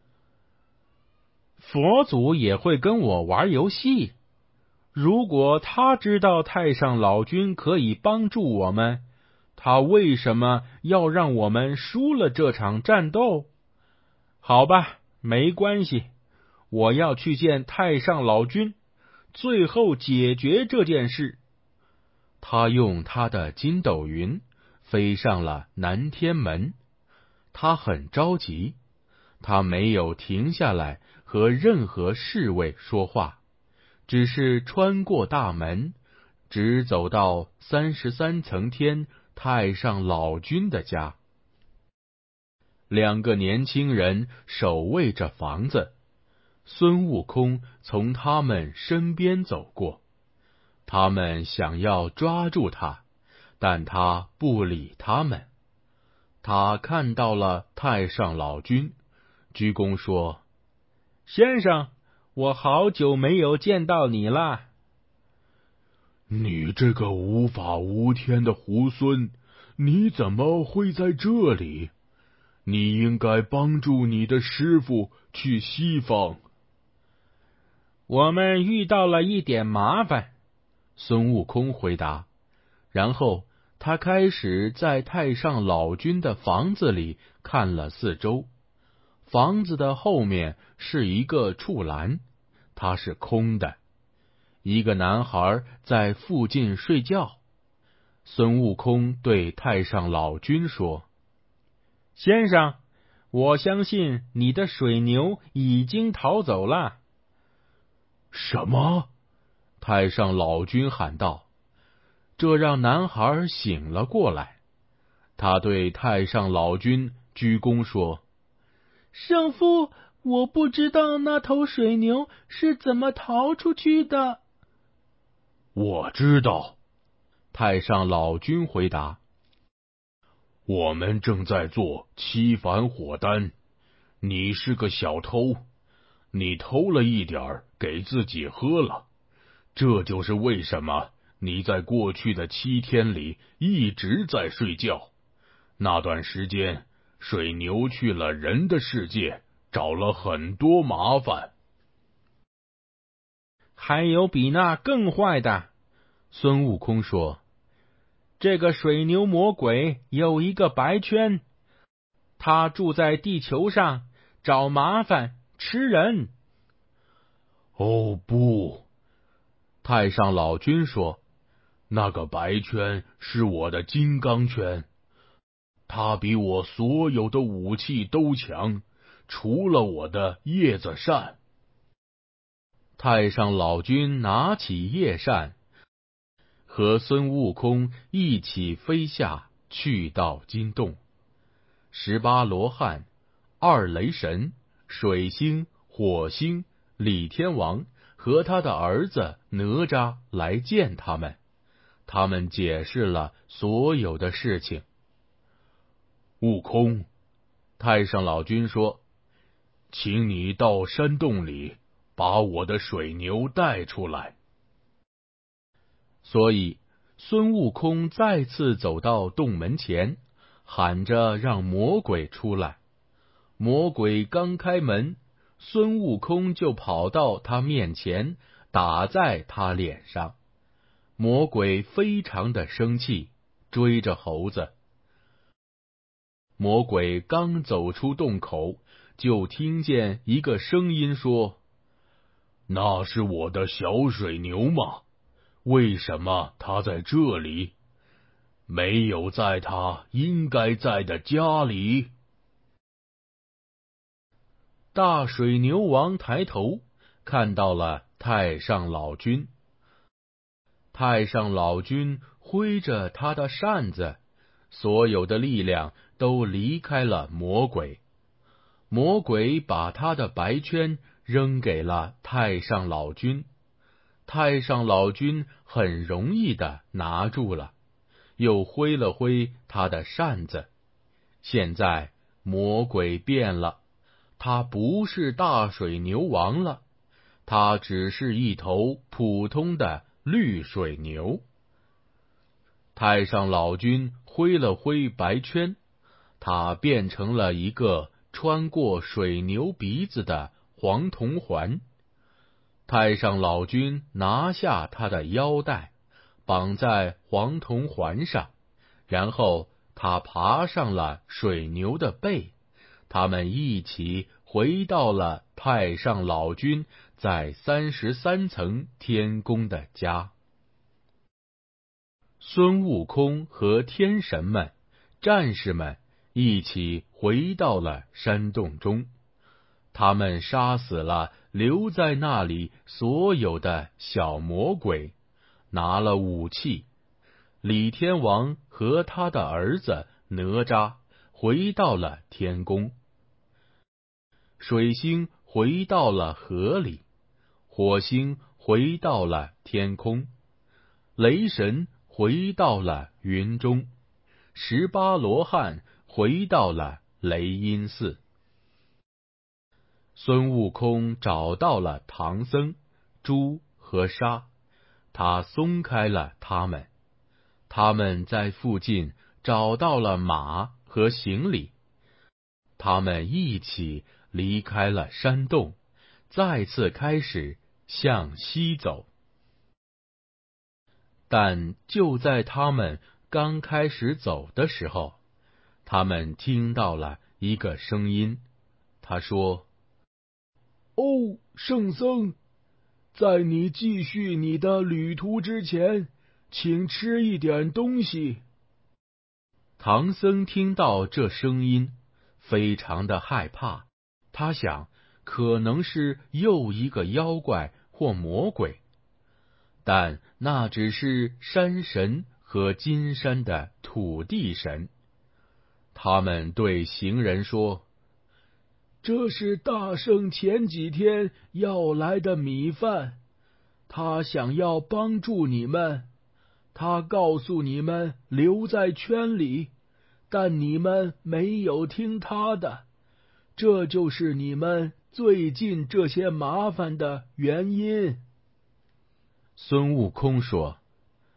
Speaker 2: 佛祖也会跟我玩游戏。如果他知道太上老君可以帮助我们，他为什么要让我们输了这场战斗？好吧，没关系，我要去见太上老君，最后解决这件事。”
Speaker 1: 他用他的筋斗云飞上了南天门。他很着急，他没有停下来和任何侍卫说话，只是穿过大门，直走到三十三层天太上老君的家。两个年轻人守卫着房子，孙悟空从他们身边走过，他们想要抓住他，但他不理他们。他看到了太上老君，鞠躬说：“
Speaker 2: 先生，我好久没有见到你了。”“
Speaker 4: 你这个无法无天的猢狲，你怎么会在这里？你应该帮助你的师傅去西方。”“
Speaker 2: 我们遇到了一点麻烦。”
Speaker 1: 孙悟空回答，然后他开始在太上老君的房子里看了四周。房子的后面是一个畜栏，它是空的。一个男孩在附近睡觉。孙悟空对太上老君说：“
Speaker 2: 先生，我相信你的水牛已经逃走了。”“
Speaker 4: 什么？”
Speaker 1: 太上老君喊道。这让男孩醒了过来。他对太上老君鞠躬说：“
Speaker 3: 圣父，我不知道那头水牛是怎么逃出去的。”“
Speaker 5: 我知道。”
Speaker 1: 太上老君回答，“
Speaker 5: 我们正在做七反火丹，你是个小偷，你偷了一点儿给自己喝了，这就是为什么你在过去的七天里一直在睡觉。那段时间，水牛去了人的世界，找了很多麻烦。
Speaker 2: 还有比那更坏的。
Speaker 1: 孙悟空说，
Speaker 2: 这个水牛魔鬼有一个白圈，他住在地球上，找麻烦，吃人。
Speaker 5: 哦不，
Speaker 1: 太上老君说，
Speaker 5: 那个白圈是我的金刚圈，它比我所有的武器都强，除了我的叶子扇。
Speaker 1: 太上老君拿起叶扇，和孙悟空一起飞下，去到金洞。十八罗汉、二雷神、水星、火星、李天王和他的儿子哪吒来见他们，他们解释了所有的事情。
Speaker 5: 悟空，
Speaker 1: 太上老君说，
Speaker 5: 请你到山洞里把我的水牛带出来。
Speaker 1: 所以孙悟空再次走到洞门前，喊着让魔鬼出来。魔鬼刚开门，孙悟空就跑到他面前，打在他脸上。魔鬼非常的生气，追着猴子。魔鬼刚走出洞口，就听见一个声音说，
Speaker 5: 那是我的小水牛吗？为什么他在这里？没有在他应该在的家里。
Speaker 1: 大水牛王抬头看到了太上老君。太上老君挥着他的扇子，所有的力量都离开了魔鬼。魔鬼把他的白圈扔给了太上老君，太上老君很容易的拿住了，又挥了挥他的扇子。现在魔鬼变了，他不是大水牛王了，他只是一头普通的绿水牛。太上老君挥了挥白圈，他变成了一个穿过水牛鼻子的黄铜环。太上老君拿下他的腰带，绑在黄铜环上，然后他爬上了水牛的背，他们一起回到了太上老君在三十三层天宫的家。孙悟空和天神们、战士们一起回到了山洞中，他们杀死了留在那里所有的小魔鬼，拿了武器。李天王和他的儿子哪吒回到了天宫，水星回到了河里，火星回到了天空，雷神回到了云中，十八罗汉回到了雷音寺。孙悟空找到了唐僧、猪和沙，他松开了他们。他们在附近找到了马和行李，他们一起离开了山洞，再次开始向西走。但就在他们刚开始走的时候，他们听到了一个声音，他说，
Speaker 4: 哦，圣僧，在你继续你的旅途之前，请吃一点东西。
Speaker 1: 唐僧听到这声音，非常的害怕，他想，可能是又一个妖怪或魔鬼，但那只是山神和金山的土地神。他们对行人说，
Speaker 4: 这是大圣前几天要来的米饭，他想要帮助你们，他告诉你们留在圈里，但你们没有听他的，这就是你们最近这些麻烦的原因。
Speaker 1: 孙悟空说，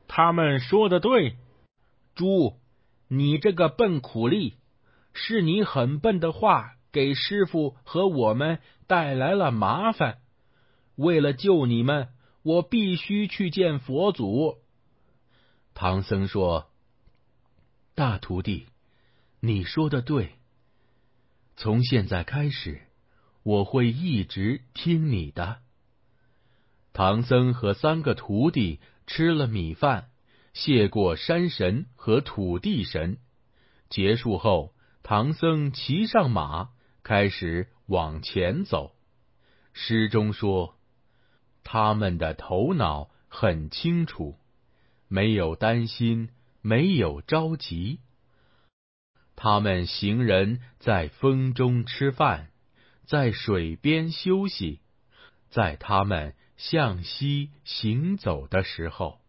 Speaker 2: 他们说的对，猪，你这个笨苦力，是你很笨的话给师傅和我们带来了麻烦。为了救你们，我必须去见佛祖。
Speaker 1: 唐僧说：“大徒弟，你说的对。从现在开始，我会一直听你的。”唐僧和三个徒弟吃了米饭，谢过山神和土地神。结束后，唐僧骑上马，开始往前走。诗中说，他们的头脑很清楚，没有担心，没有着急。他们行人在风中吃饭，在水边休息，在他们向西行走的时候，